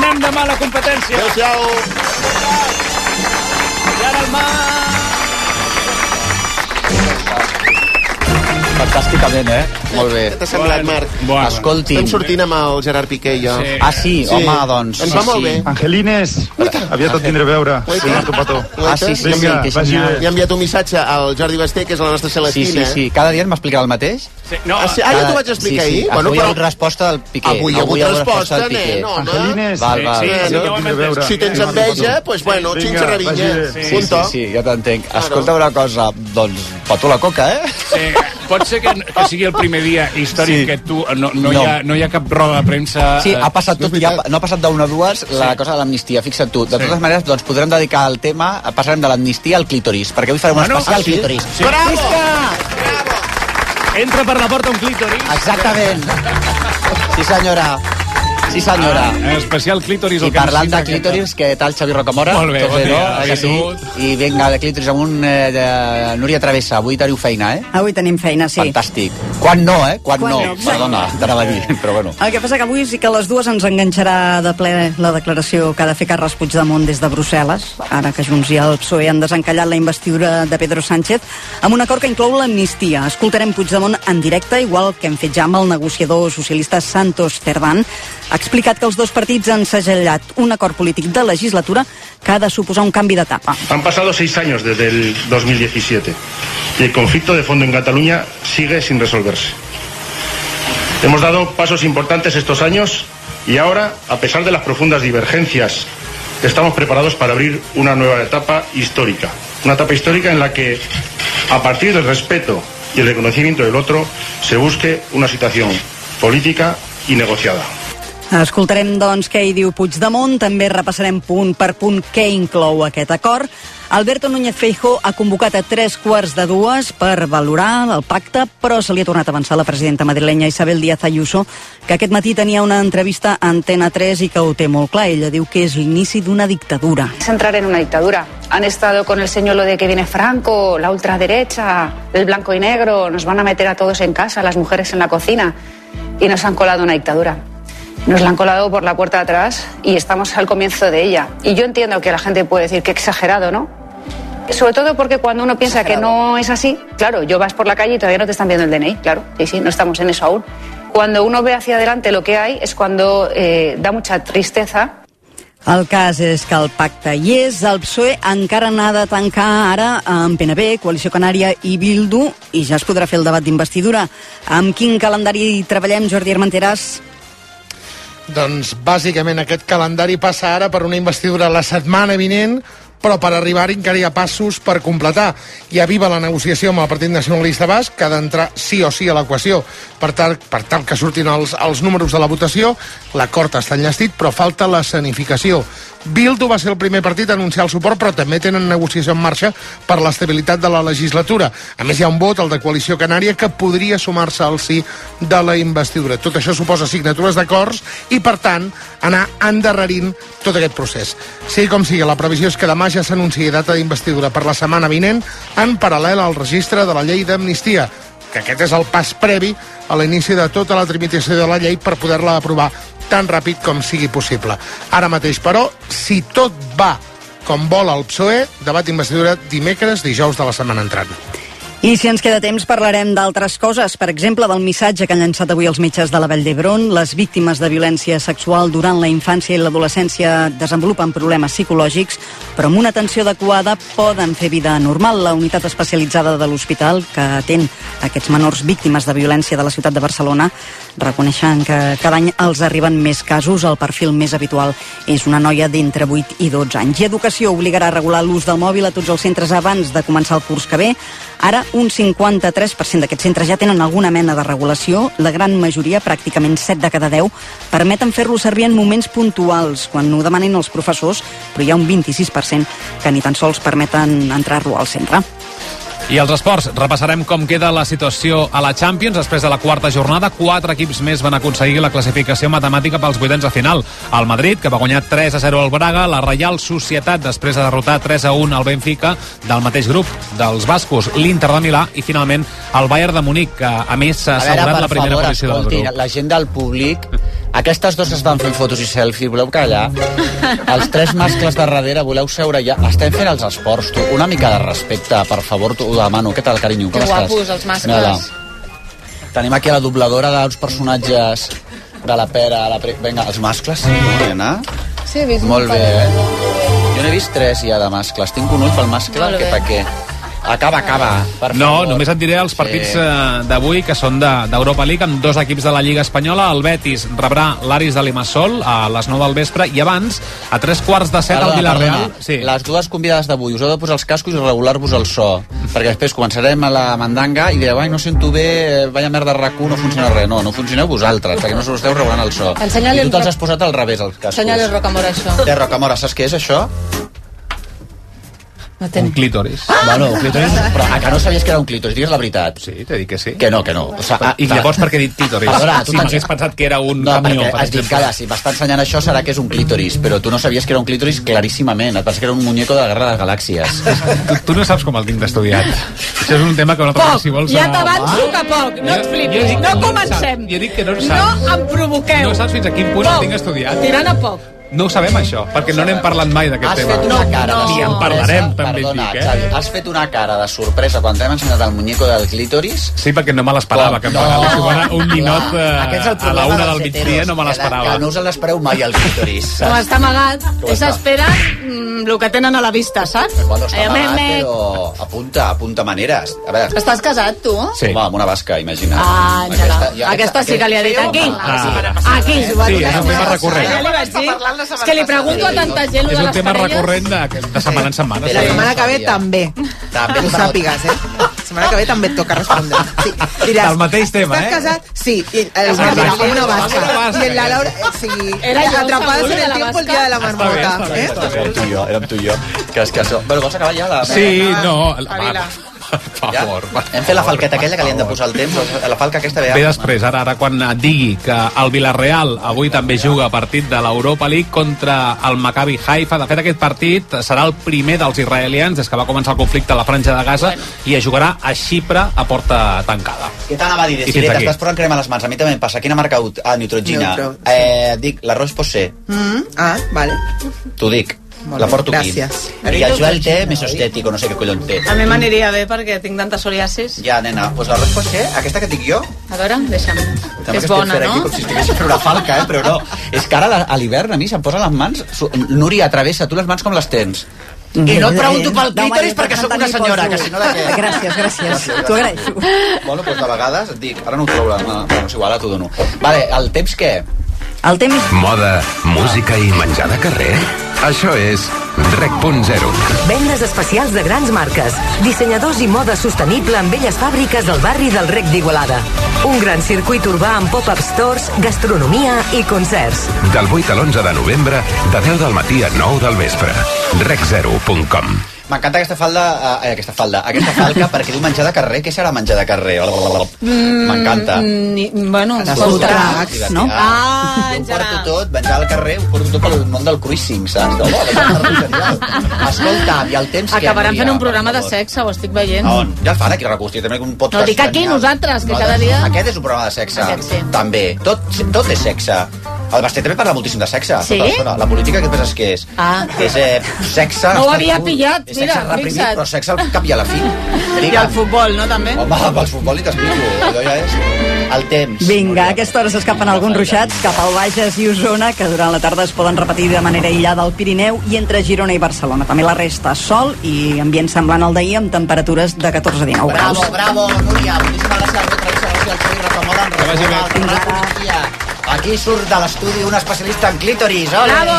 tornem demà a la competència. Adéu-siau. I ara el mar. Fantàsticament, Molt bé. Què t'ha semblat, Marc? Escolti. Estem sortint amb el Gerard Piqué i jo. Sí. Ah, sí? Home, doncs... Ens va molt bé. Angelines, aviat et tindré a veure. Uita. Ah, sí, sí. Vinga, sí, li ha enviat un missatge al Jordi Basté, que és la nostra Celestina. Sí. Cada dia m'explicarà el mateix? Sí, no, ja t'ho vaig explicar ahir. Avui hi ha hagut resposta del Piqué. Avui hi ha hagut resposta, nen, home. Angelines, Val. Si tens enveja, doncs bueno, xinxa revinya. Sí, ja t'entenc. Escolta una cosa, doncs, foto la coca, Sí, pot ser que sigui el primer dia històric que tu no hi ha cap roda de premsa... Sí, ha passat tot, no ha passat d'una a dues la cosa de l'amnistia, fixa't tu. De totes maneres, doncs podrem dedicar el tema, passarem de l'amnistia al clítoris, perquè avui farem un especial clítoris. Bravo! Entra per la porta un clítoris. Exactament. Sí, senyora. Sí, senyora. Especial clítoris. I parlant de clítoris, què tal, Xavi Rocamora? Molt bé, bon dia. I vinga, de clítoris amunt, Núria Travessa, avui teniu feina, Avui tenim feina, sí. Fantàstic. Quan no, Quan no. Perdona, t'anava a dir, però bueno. El que passa que avui sí que a les dues ens enganxarà de ple la declaració que ha de fer Carles Puigdemont des de Brussel·les, ara que Junts i el PSOE han desencallat la investidura de Pedro Sánchez, amb un acord que inclou l'amnistia. Escoltarem Puigdemont en directe, igual que hem fet ja amb el negociador socialista Santos Cerdán. Ha explicat que els dos partits han segellat un acord polític de legislatura que ha de suposar un canvi d'etapa. Han pasado 6 años desde el 2017 y el conflicto de fondo en Cataluña sigue sin resolverse. Hemos dado pasos importantes estos años y ahora, a pesar de las profundas divergencias, estamos preparados para abrir una nueva etapa histórica. Una etapa histórica en la que, a partir del respeto y el reconocimiento del otro, se busque una situación política y negociada. Escoltarem, doncs, què hi diu Puigdemont, també repassarem punt per punt què inclou aquest acord. Alberto Núñez Feijóo ha convocat a 3:15 per valorar el pacte, però se li ha tornat a avançar la presidenta madrilenya Isabel Díaz Ayuso, que aquest matí tenia una entrevista a Antena 3 i que ho té molt clar. Ella diu que és l'inici d'una dictadura. Es entrar en una dictadura. Han estado con el señuelo de que viene Franco, la ultraderecha, el blanco y negro, nos van a meter a todos en casa, las mujeres en la cocina, y nos han colado una dictadura. Nos la han colado por la puerta de atrás y estamos al comienzo de ella. Y yo entiendo que la gente puede decir que exagerado, ¿no? Sobre todo porque cuando uno piensa que no es así, claro, yo vas por la calle y todavía no te están viendo el DNI, claro, sí, no estamos en eso aún. Cuando uno ve hacia adelante lo que hay es cuando da mucha tristeza. El cas és que el pacte hi és, el PSOE encara n'ha de tancar ara amb PNB, Coalició Canària i Bildu, i ja es podrà fer el debat d'investidura. Amb quin calendari treballem, Jordi Armenteras? Doncs bàsicament aquest calendari passa ara per una investidura la setmana vinent, però per arribar-hi encara hi ha passos per completar. Hi ha viva la negociació amb el Partit Nacionalista Basc, que ha d'entrar sí o sí a l'equació per tal que surtin els números de la votació. L'acord està enllestit, però falta l'escenificació. Bildu va ser el primer partit a anunciar el suport, però també tenen negociació en marxa per l'estabilitat de la legislatura. A més, hi ha un vot, el de Coalició Canària, que podria sumar-se al sí de la investidura. Tot això suposa signatures d'acords i, per tant, anar endarrerint tot aquest procés. Sigui com sigui, la previsió és que demà ja s'anunciï data d'investidura per la setmana vinent, en paral·lel al registre de la llei d'amnistia, que aquest és el pas previ a l'inici de tota la tramitació de la llei per poder-la aprovar tan ràpid com sigui possible. Ara mateix, però, si tot va com vol el PSOE, debat d'investidura dimecres, dijous de la setmana entrant. I si ens queda temps parlarem d'altres coses, per exemple del missatge que han llançat avui els metges de la Vall d'Hebron. Les víctimes de violència sexual durant la infància i l'adolescència desenvolupen problemes psicològics, però amb una atenció adequada poden fer vida normal. La unitat especialitzada de l'hospital que atén aquests menors víctimes de violència de la ciutat de Barcelona reconeixen que cada any els arriben més casos. El perfil més habitual és una noia d'entre 8 i 12 anys. I Educació obligarà a regular l'ús del mòbil a tots els centres abans de començar el curs que ve. Ara, un 53% d'aquests centres ja tenen alguna mena de regulació. La gran majoria, pràcticament 7 de cada 10, permeten fer-lo servir en moments puntuals, quan ho demanin els professors, però hi ha un 26% que ni tan sols permeten entrar-lo al centre. I els esports, repassarem com queda la situació a la Champions. Després de la quarta jornada, 4 equips més van aconseguir la classificació matemàtica pels vuitens de final. El Madrid, que va guanyar 3-0 al Braga, la Reial Societat, després de derrotar 3-1 al Benfica, del mateix grup dels bascos, l'Inter de Milà, i finalment el Bayern de Munic, que a més s'ha assegurat la primera posició del grup. La gent del públic Aquestes dos estan fent fotos i selfie, voleu callar? Els 3 mascles de darrere, voleu seure ja? Estem fent els esports, tu. Una mica de respecte, per favor, t'ho demano. Què tal, carinyo? Com estàs? Que guapos, els mascles. Tenim aquí la dobladora dels personatges de la Pera. Vinga, els mascles, sí, nena? Sí, he vist. Molt bé, eh? Jo n'he vist 3 ja de mascles. Tinc un ull pel mascle, que pa què? Acaba. No, només et diré els partits d'avui, que són d'Europa League, amb 2 equips de la Lliga Espanyola. El Betis rebrà l'Aris de Limassol a les 9 del vespre, i abans, a 3:15 el Villarreal. Sí. Les dues convidades d'avui, us heu de posar els cascos i regular-vos el so, perquè després començarem a la mandanga i direu, ai, no sento bé, vaya merda RAC1, no funciona res. No funcioneu vosaltres, perquè no us esteu regulant el so. I tu te'ls has posat al revés, els cascos. Ensenya-li el Rocamora, això. Té Rocamora, saps què és això? Un clítoris. Bueno, un clítoris, però que no sabies que era un clítoris, digues la veritat. Sí, t'he dit que sí. Que no. O sigui, I llavors per què he dit clítoris? Si m'hagués pensat que era un camió, per has dit que si m'està ensenyant això serà que és un clítoris, però tu no sabies que era un clítoris claríssimament, et penses que era un muñeco de la Guerra de les Galàxies. Tu no saps com el tinc d'estudiat. Això és un tema que poc, si vols... Ja t'avanço que poc, no et flipis, no comencem. Jo dic que no saps. No em provoqueu. No saps fins a quin punt el tinc estudiat. Tirant a poc. No ho sabem, això, perquè no n'hem parlat mai d'aquest tema. Has fet una cara de sorpresa. Ni en parlarem, també Perdona, dic, Xavi, has fet una cara de sorpresa quan t'hem ensenyat el muñeco del clítoris. Sí, perquè no me l'esperava, que em regalés un ninot a la 1 del migdia, no me l'esperava. Que no us l'espereu mai, el clítoris. Com està amagat, és espera el que tenen a la vista, saps? Bueno, està amagat, però apunta maneres. A veure. Estàs casat, tu? Sí. Home, amb una basca, imagina't. Aquesta sí que li ha dit aquí. Aquí. Sí, és un tema recurrent. És que li pregunto a tanta gent. És un tema recurrent de setmana en setmana. La setmana que ve també. Ho sàpigues, eh? La setmana que ve també et toca respondre. Sí. Diràs, el mateix tema, estàs casat? Sí. I amb una basca. I la Laura... Sí. Atrapades en el tiempo el dia de la marmota. Érem tu i jo. Que és que això... Bueno, vols acabar ja? Sí, no... Per favor. Hem fet la falqueta aquella que li hem de posar el temps, la falca aquesta ve després, ara quan digui que el Villarreal avui també juga partit de l'Europa League contra el Maccabi Haifa. De fet, aquest partit serà el primer dels israelians des que va començar el conflicte a la Franja de Gaza i es jugarà a Xipre a porta tancada. Què t'anava a dir? Si t'estàs posant crema a les mans, a mi també em passa. Quina marca? Neutrogena. Dic, l'arròs posé. Vale. T'ho dic. La porto aquí. I el Joel té mesostètic o no sé què collon té. A mi m'aniria bé perquè tinc tanta psoriasis. Ja, nena, doncs l'arròs posé, aquesta que et dic jo. A veure, deixa'm. És bona, no? Com si estiguessis fent una falca, però no. És que ara a l'hivern a mi se'm posen les mans... Núria, travessa, tu les mans com les tens? I no et pregunto pel clítoris perquè sóc una senyora, que si no de què? Gràcies. T'ho agraeixo. Bueno, doncs de vegades et dic, ara no ho trobo, no és igual, ara t'ho dono. Vale, el temps què? El temps... Moda, música i menjar de carrer? Això és Rec.0. Vendes especials de grans marques, dissenyadors i moda sostenible amb velles fàbriques al barri del Rec d'Igualada. Un gran circuit urbà amb pop-up stores, gastronomia i concerts. Del 8 a l'11 de novembre, de 10 del matí a 9 del vespre. Rec0.com. M'encanta aquesta falca perquè diu menjar de carrer. Què serà menjar de carrer? M'encanta. Bueno, tracks, no? Ho porto tot, menjar al carrer, ho porto tot pel món del cruising, saps? Escolta, i el temps... Acabaran fent un programa de sexe, ho estic veient. Ja el fan aquí, Recursos, també un podcast... No, dic aquí, nosaltres, que cada dia... Aquest és un programa de sexe, també. Tot és sexe. El Basté també parla moltíssim de sexe. Sí? La política, què penses que és? Que és sexe... No ho havia pillat, mira, sexe reprimit, però sexe al cap i a la fi. I el futbol, no, també? Home, pel futbol ni t'explico. Allò ja és el temps. Vinga, a aquesta hora s'escapen alguns ruixats cap al Bages i Osona, que durant la tarda es poden repetir de manera aïllada al Pirineu i entre Girona i Barcelona. També la resta sol i ambient semblant al d'ahir amb temperatures de 14-19 graus. Bravo, Núria. Moltíssimes gràcies al Xavi Rocamora. Aquí surt de l'estudi un especialista en clítoris. Bravo!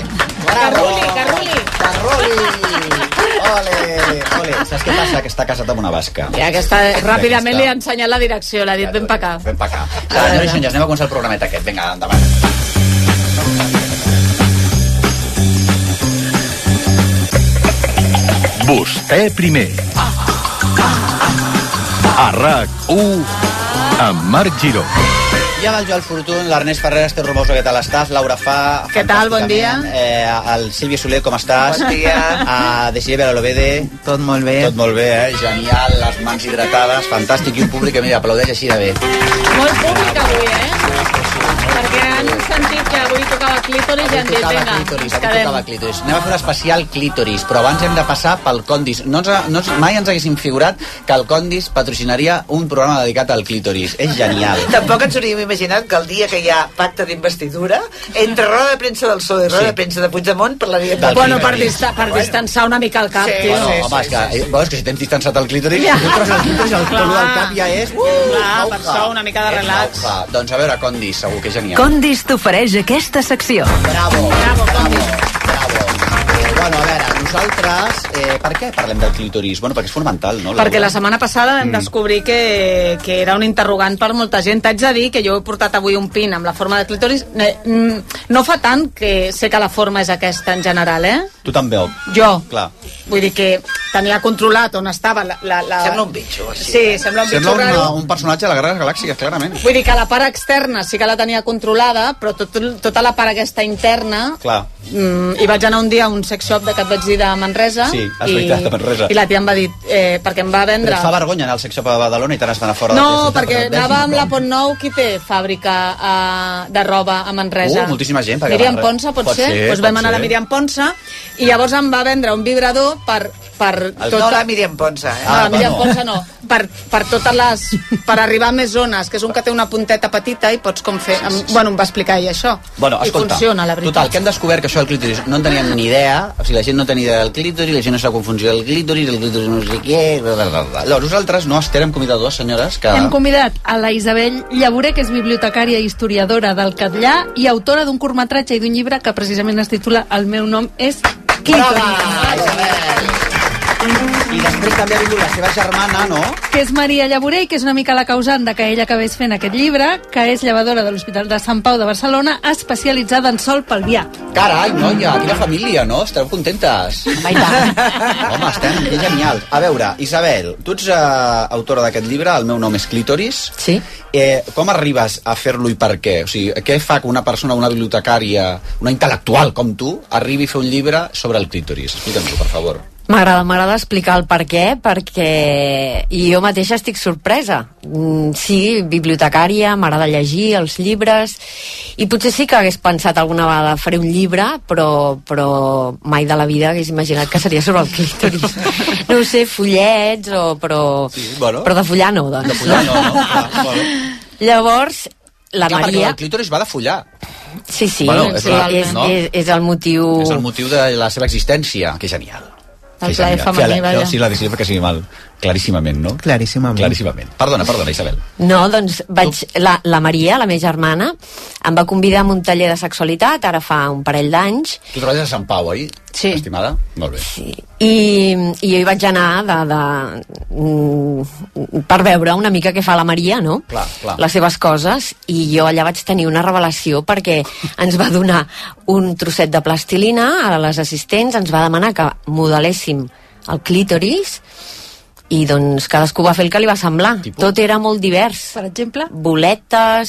Carruli! Ole! Saps què passa? Que està casat amb una basca. Ja, ràpidament li ha ensenyat la direcció, l'ha dit ben pa acá. Ben pa acá. Senyors i senyors, anem a començar el programet aquest. Vinga, endavant. Vostè primer. A RAC1 amb Marc Giró. Hi ha el Joel Fortun, l'Ernest Ferreras, té Romoso, què tal estàs? Laura Fa... Què tal, bon dia? El Sílvia Soler, com estàs? Bon dia. Desiree Belalobede. Tot molt bé. Tot molt bé, genial, les mans hidratades, fantàstic, i un públic que, mira, aplaudeix així de bé. Molt públic avui, Perquè han sentit que avui tocava clítoris i han dit, vinga, ens quedem. Anem a fer un especial clítoris, però abans hem de passar pel Condis. Mai ens haguéssim figurat que el Condis patrocinaria un programa dedicat al clítoris. És genial. Tampoc ens hauríem imaginat que el dia que hi ha pacte d'investidura, entre roda de premsa del PSOE i roda de premsa de Puigdemont, parlaríem del Bueno, per distanciar una mica el cap, tio. Home, és que si tens distanciat el clítoris, el pelo del cap ja és... Clar, per això una mica de relax. Doncs a veure, Condis, segur que és genial. Condis t'ofereix aquesta secció. Bravo. Bueno, a veure, nosaltres... per què parlem del clítoris? Bueno, perquè és fonamental, no? Perquè la setmana passada vam descobrir que era un interrogant per molta gent. T'haig de dir que jo he portat avui un pin amb la forma de clítoris. No fa tant que sé que la forma és aquesta en general, Tu també, Jo. Clar. Vull dir que tenia controlat on estava la... Sembla un bitxo, així. Sí, sembla un bitxo raro. Sembla un personatge de la Guerra de les Galàxies, clarament. Vull dir que la part externa sí que la tenia controlada, però tota la part aquesta interna... Clar. I vaig anar un dia a un sex shop que et vaig dir de Manresa. Sí, és veritat, de Manresa. I la tia em va dir, perquè em va vendre... Però et fa vergonya anar al sex shop a Badalona i te n'has d'anar fora No, de la perquè anava amb la Pont Nou, qui té fàbrica de roba a Manresa? Moltíssima gent. Míriam Ponsa, pot ser? Doncs vam anar a la Míriam Ponsa i llavors em va vendre un vibrador per No la Míriam Ponsa, la Míriam Ponsa no. Per totes les... Per arribar a més zones, que és un que té una punteta petita i pots com fer... Bueno, em va explicar ell això. Bueno, escolta, i funciona, la veritat. Total, que hem descobert que això del clítoris no en teníem ni idea, o sigui, la gent no tenia idea del clítoris, la gent no sap com funciona el clítoris no sé què... Llavors, nosaltres no estem convidat dues senyores que... Hem convidat a la Isabel Llaborer, que és bibliotecària i historiadora del Catllà i autora d'un curtmetratge i d'un llibre que precisament es titula El meu nom és Clítoris. I després també ha vingut la seva germana, no? Que és Maria Llaborer i que és una mica la causant de que ella acabés fent aquest llibre, que és llevadora de l'Hospital de Sant Pau de Barcelona, especialitzada en sol pelvià. Carai, noia, quina família, no? Esteu contentes? Home, estem genials. A veure, Isabel, tu ets autora d'aquest llibre, El meu nom és Clítoris. Sí. Com arribes a fer-lo i per què? O sigui, què fa que una persona, una bibliotecària, una intel·lectual com tu, arribi a fer un llibre sobre el clítoris? Explica'm-ho, per favor. M'agrada explicar el per què, perquè jo mateixa estic sorpresa. Sí, bibliotecària, m'agrada llegir els llibres, i potser sí que hagués pensat alguna vegada faré un llibre, però mai de la vida hagués imaginat que seria sobre el clítoris. No ho sé, fullets, però de follar no, doncs. De follar no? Llavors, la Maria... Maria... Perquè el clítoris va de follar. Sí, bueno, és el motiu... És el motiu de la seva existència, que és genial. El plaer femení, vaja. Sí, la decisió perquè sigui mal. Claríssimament, no? Claríssimament. Perdona, Isabel. No, doncs la Maria, la meva germana, em va convidar a un taller de sexualitat, ara fa un parell d'anys. Tu treballes a Sant Pau, oi? Sí. Estimada? Molt bé. Sí. I jo hi vaig anar per veure una mica què fa la Maria, no? Clar. Les seves coses, i jo allà vaig tenir una revelació perquè ens va donar un trosset de plastilina a les assistents, ens va demanar que modeléssim el clítoris i doncs cadascú va fer el que li va semblar. Tot era molt divers. Per exemple? Boletes,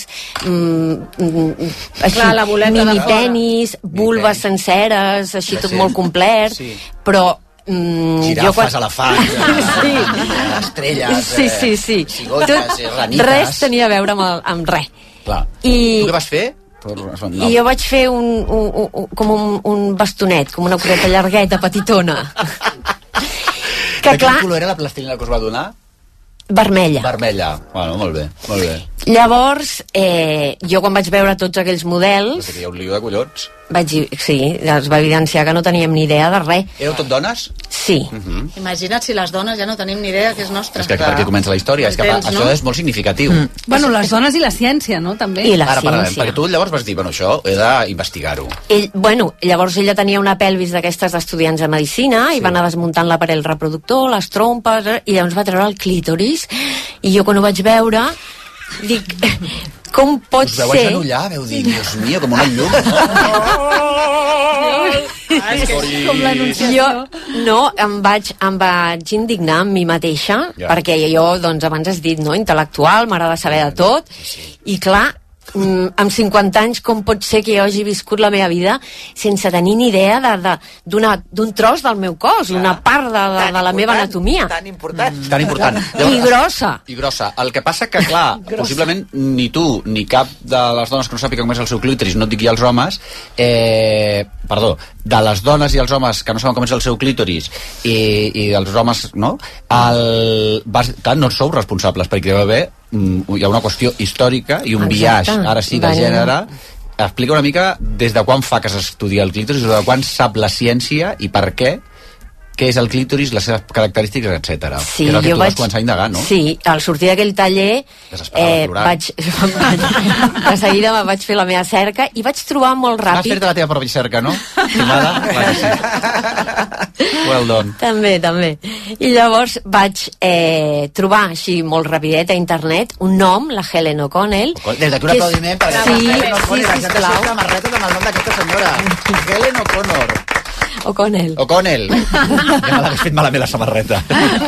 Clar, la boleta mini tenis, vulves senceres, així tot molt complet, però girafes, elefants, estrelles, cigotes, ranites. Res tenia a veure amb res. Clar. Tu què vas fer? I jo vaig fer com un bastonet, com una coseta llargueta, petitona. De quin color era la plastilina que us va donar? Vermella. Bueno, molt bé. Llavors, jo quan vaig veure tots aquells models... Hi ha un lío de collons. Es va evidenciar que no teníem ni idea de res. Éreu tot dones? Sí. Imagina't si les dones ja no tenim ni idea que és nostra. És que per què comença la història? És que això és molt significatiu. Bueno, les dones i la ciència, no? També. I la ciència. Perquè tu llavors vas dir, bueno, això he d'investigar-ho. Llavors ella tenia una pelvis d'aquestes d'estudiants de medicina i va anar desmuntant l'aparell reproductor, les trompes, i llavors va treure el clítoris, i jo quan ho vaig veure dic, com pot ser... Us veu agenollar, veu dir, Dios mío, com una llum. Com l'anunciació. Jo em vaig indignar amb mi mateixa, perquè jo, doncs, abans has dit, no, intel·lectual, m'agrada saber de tot, i clar, amb 50 anys, com pot ser que jo hagi viscut la meva vida sense tenir ni idea d'un tros del meu cos, una part de la meva anatomia. Tan important. Tan important. I grossa. I grossa. El que passa que, clar, possiblement ni tu ni cap de les dones que no sàpiga com és el seu clítoris, no et dic ja els homes, perdó, de les dones i els homes que no saben com és el seu clítoris i dels homes, no? Tant no sou responsables, perquè deu haver hi ha una qüestió històrica i un biaix, ara sí, de gènere. Explica una mica des de quan fa que s'estudia el clítoris, des de quan sap la ciència i per què és el clítoris, les seves característiques, etc. Sí, és el que jo tu vas començar a indagar, no? Sí, al sortir d'aquell taller de seguida vaig fer la meva cerca i vaig trobar molt ràpid... Vas fer-te la teva pròpia cerca, no? Estimada? Clar que sí. Well done. També. I llavors vaig trobar així molt rapidet a internet un nom, la Helen O'Connell. Des d'aquí un aplaudiment per Helen O'Connell. Sí, sisplau. La samarreta amb el nom d'aquesta senyora. Helen O'Connell. O'Connell. Ja me l'hagués fet malament la samarreta.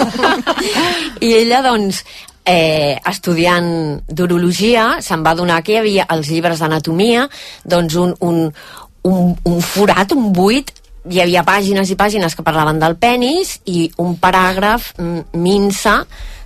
I ella, doncs, estudiant d'urologia, se'n va adonar que hi havia als llibres d'anatomia doncs un forat, un buit. Hi havia pàgines i pàgines que parlaven del penis i un paràgraf minsa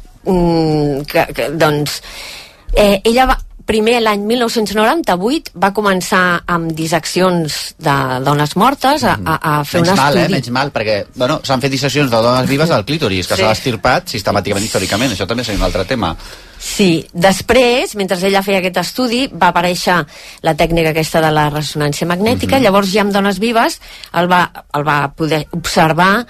que doncs ella va primer, l'any 1998, va començar amb disseccions de dones mortes a fer un estudi. Menys mal, perquè s'han fet disseccions de dones vives del clítoris, que s'ha estirpat sistemàticament històricament. Això també és un altre tema. Sí, després, mentre ella feia aquest estudi, va aparèixer la tècnica aquesta de la ressonància magnètica, llavors ja amb dones vives el va poder observar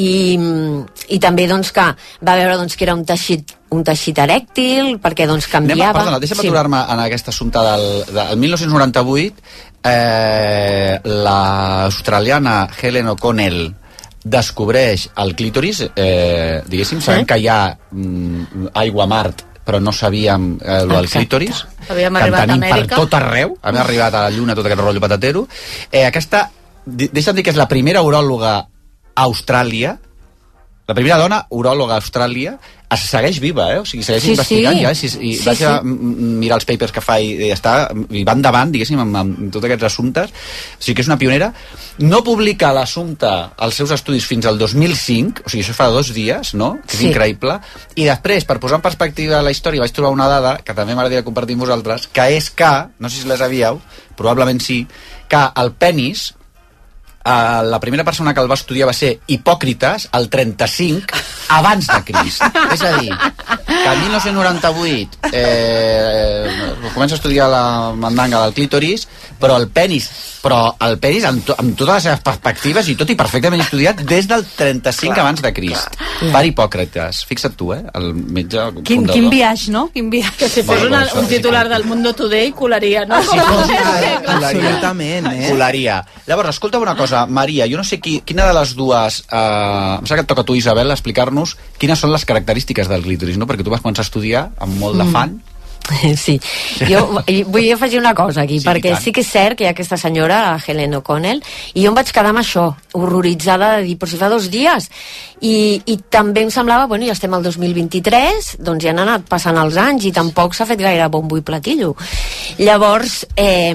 i també doncs que va veure doncs que era un teixit erèctil perquè doncs canviava. Perdona, deixa'm aturar-me en aquest assumpte del 1998 l'australiana Helen O'Connell descobreix el clítoris, diguéssim, sabem que hi ha aigua a Mart però no sabíem el clítoris, que en tenim per tot arreu, hem arribat a la Lluna, tot aquest rotllo patatero. Aquesta, deixa'm dir que és la primera uròloga a Austràlia, la primera dona uròloga a Austràlia, es segueix viva, o sigui, segueix investigant ja, i vaig a mirar els papers que fa i va endavant, diguéssim, amb tots aquests assumptes, o sigui que és una pionera. No publica l'assumpte als seus estudis fins al 2005, o sigui, això fa 2 dies, no? Que és increïble. I després, per posar en perspectiva la història, vaig trobar una dada que també m'agradaria compartir amb vosaltres, que és que, no sé si la sabíeu, probablement sí, que el penis, la primera persona que el va estudiar va ser Hipòcrites, el 35 abans de Crist. És a dir, que el 1998 comença a estudiar la mandanga del clítoris, però el penis amb totes les seves perspectives i tot i perfectament estudiat des del 35 abans de Crist. Per Hipòcrites. Fixa't tu, el metge fundador. Quin biaix, no? Quin biaix. Que si fos un titular del Mundo Today, colaria, no? Absolutament, colaria. Llavors, escolta una cosa, Maria, jo no sé quina de les dues... em sembla que et toca a tu, Isabel, explicar-nos quines són les característiques del clítoris, no? Perquè tu vas començar a estudiar amb molt d'afany. Sí, jo vull afegir una cosa aquí, perquè sí que és cert que hi ha aquesta senyora, la Helen O'Connell, i jo em vaig quedar amb això, horroritzada de dir, però si fa 2 dies, i també em semblava, bueno, ja estem al 2023, doncs ja han anat passant els anys i tampoc s'ha fet gaire bombo i platillo. Llavors,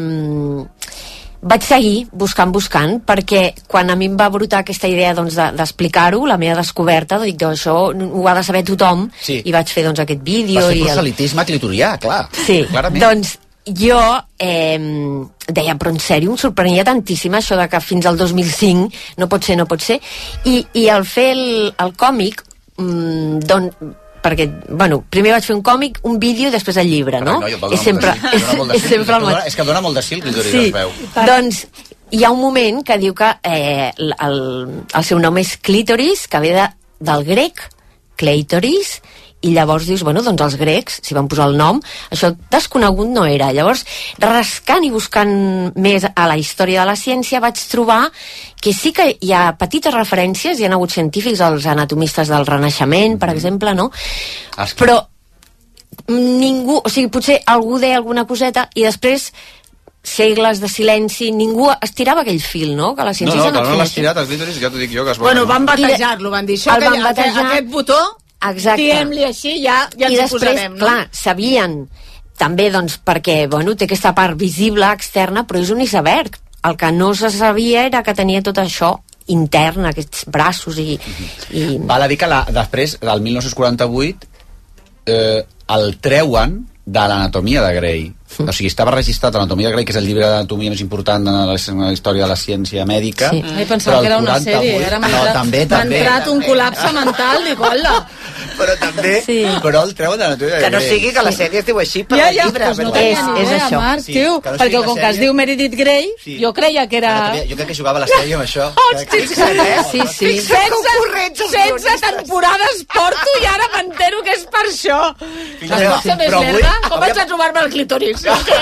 vaig seguir buscant, perquè quan a mi em va brotar aquesta idea d'explicar-ho, la meva descoberta, dic, això ho ha de saber tothom, i vaig fer aquest vídeo. Va ser proselitisme clitorià, clar. Sí, doncs jo deia, però en sèrio, em sorprenia tantíssim això de que fins al 2005 no pot ser, i al fer el còmic, perquè, bueno, primer vaig fer un còmic, un vídeo i després el llibre, no? És sempre és que dona molt de sil, es veu. Doncs hi ha un moment que diu que el seu nom és clítoris, que ve del grec, cleitoris, i llavors dius, bueno, doncs els grecs s'hi van posar el nom, això desconegut no era. Llavors, rascant i buscant més a la història de la ciència, vaig trobar que sí que hi ha petites referències, hi ha hagut científics, els anatomistes del Renaixement, per exemple, no? Però ningú, o sigui, potser algú deia alguna coseta i després segles de silenci, ningú estirava aquell fil, no? Que la ciència no l'ha estirat, els clítoris, ja t'ho dic jo, que es bueno, van batejar-lo, van dir, això, aquest botó, exacte. diem-li així, ja ens hi posarem, no? Clar, sabien també, doncs, perquè, bueno, té aquesta part visible, externa, però és un iceberg. El que no se sabia era que tenia tot això intern, aquests braços i... Val a dir que després, del 1948, el treuen de l'Anatomia de Grey. O sigui, estava registrat l'Anatomia de Grey, que és el llibre d'anatomia més important de la història de la ciència mèdica. Sí. Pensava que era una sèrie. Ara m'ha entrat un col·lapse mental, dic, hola. Però també, però el treuen de l'Anatomia de Grey. Que no sigui que la sèrie es diu així per el llibre. Pues no és això. Marc, tio, perquè com que es diu Meredith Grey, jo creia que era... Jo crec que jugava a la sèrie amb això. Sí. 16 temporades porto i ara m'entero que és per això. La cosa més verda, com vaig a trobar-me el clítoris?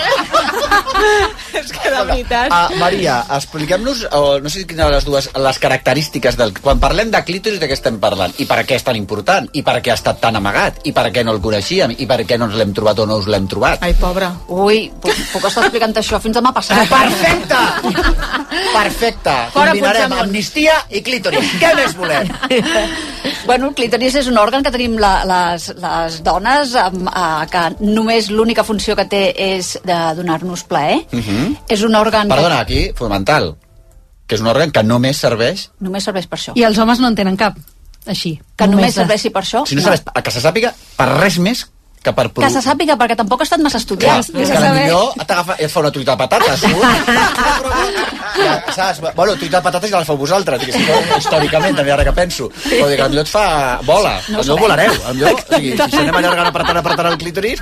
És que de veritat... Maria, expliquem-nos, no sé quina de les dues, les característiques del... Quan parlem de clítoris, de què estem parlant? I per què és tan important? I per què ha estat tan amagat? I per què no el coneixíem? I per què no ens l'hem trobat o no us l'hem trobat? Ai, pobra. Ui, puc estar explicant això fins demà passat. Perfecte! Perfecte! Combinarem amnistia i clítoris. Què més volem? Bueno, el clítoris és un òrgan que tenim les dones, que només l'única funció que té és de donar-nos plaer. És un òrgan... Perdona, aquí, fonamental, que és un òrgan que només serveix... Només serveix per això. I els homes no en tenen cap, així. Que només serveixi per això? Si no serveix, que se sàpiga per res més que per... Que se sàpiga, perquè tampoc ha estat massa estudiat. És que potser et fa una truita de patates, saps? Bueno, truita de patates ja la feu vosaltres, històricament, també, ara que penso. Però que potser et fa bola, potser volareu. Si anem allargant, apretant el clítoris...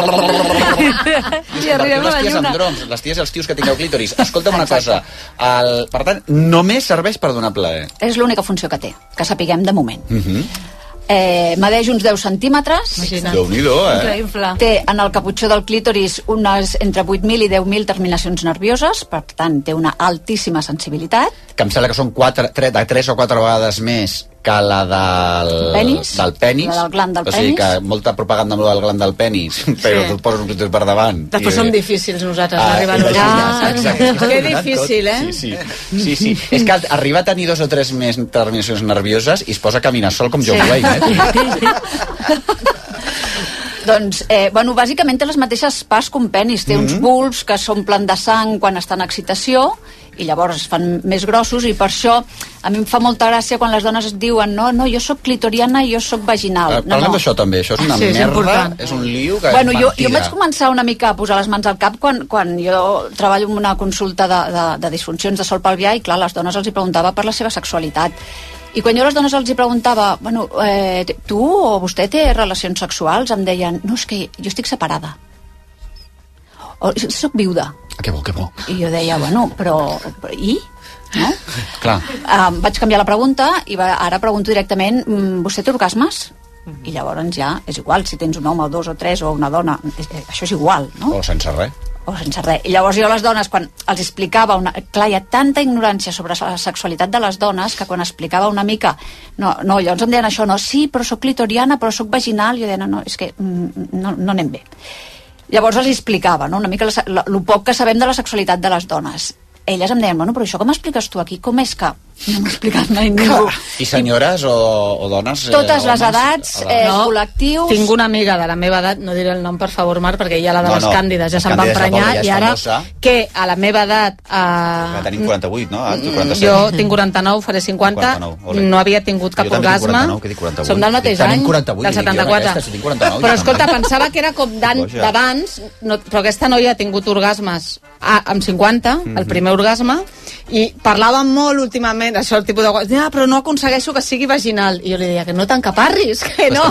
I arribem a la lluna. Les ties i els tios que tingueu clítoris. Escolta'm una cosa, per tant, només serveix per donar plaer. És l'única funció que té, que sapiguem de moment. Medeix uns 10 centímetres. Déu-n'hi-do, Té en el caputxó del clítoris unes entre 8.000 i 10.000 terminacions nervioses, per tant té una altíssima sensibilitat. Que em sembla que són 3 o 4 vegades més que la del penis, la del gland del penis. O sigui que molta propaganda amb el gland del penis, però tu et poses un clítoris per davant. Després som difícils nosaltres d'arribar a allà. Que difícil, Sí. És que arriba a tenir 2 o 3 més terminacions nervioses i es posa a caminar sol com John Wayne, Doncs, bàsicament té les mateixes parts que un penis. Té uns bulbs que s'omplen de sang quan està en excitació i llavors es fan més grossos, i per això a mi em fa molta gràcia quan les dones es diuen no, jo sóc clitoriana i jo sóc vaginal. Parlem d'això també, això és una merda, és un lío que és mentida. Jo vaig començar una mica a posar les mans al cap quan jo treballo en una consulta de disfuncions de sol pelvià, i clar, les dones els hi preguntava per la seva sexualitat. I quan jo a les dones els hi preguntava, tu o vostè té relacions sexuals, em deien, no, és que jo estic separada. O soc viuda. Que bo. I jo deia, però i? No? Clar. Vaig canviar la pregunta i ara pregunto directament, vostè té orgasmes? I llavors ja és igual si tens un home o 2 o 3 o una dona, això és igual, no? O sense res. I llavors jo a les dones, quan els explicava clar, hi ha tanta ignorància sobre la sexualitat de les dones que quan explicava una mica llavors em deien això, sí, però sóc clitoriana, però sóc vaginal, i jo deia, és que no anem bé. Llavors els explicava una mica el poc que sabem de la sexualitat de les dones. Elles em deien, però això com expliques tu aquí? Com és que no m'ha explicat mai ningú? I senyores o dones? Totes les edats, col·lectius... Tinc una amiga de la meva edat, no diré el nom per favor, Marc, perquè ja la de les Càndides ja se'n va emprenyar, i ara que a la meva edat... Tenim 48, no? Jo tinc 49, faré 50, no havia tingut cap orgasme. Som del mateix any, del 74. Però escolta, pensava que era com d'abans, però aquesta noia ha tingut orgasmes amb 50, el primer orgasme, i parlàvem molt últimament, això el tipus de... però no aconsegueixo que sigui vaginal. I jo li deia que no t'encaparris, que no.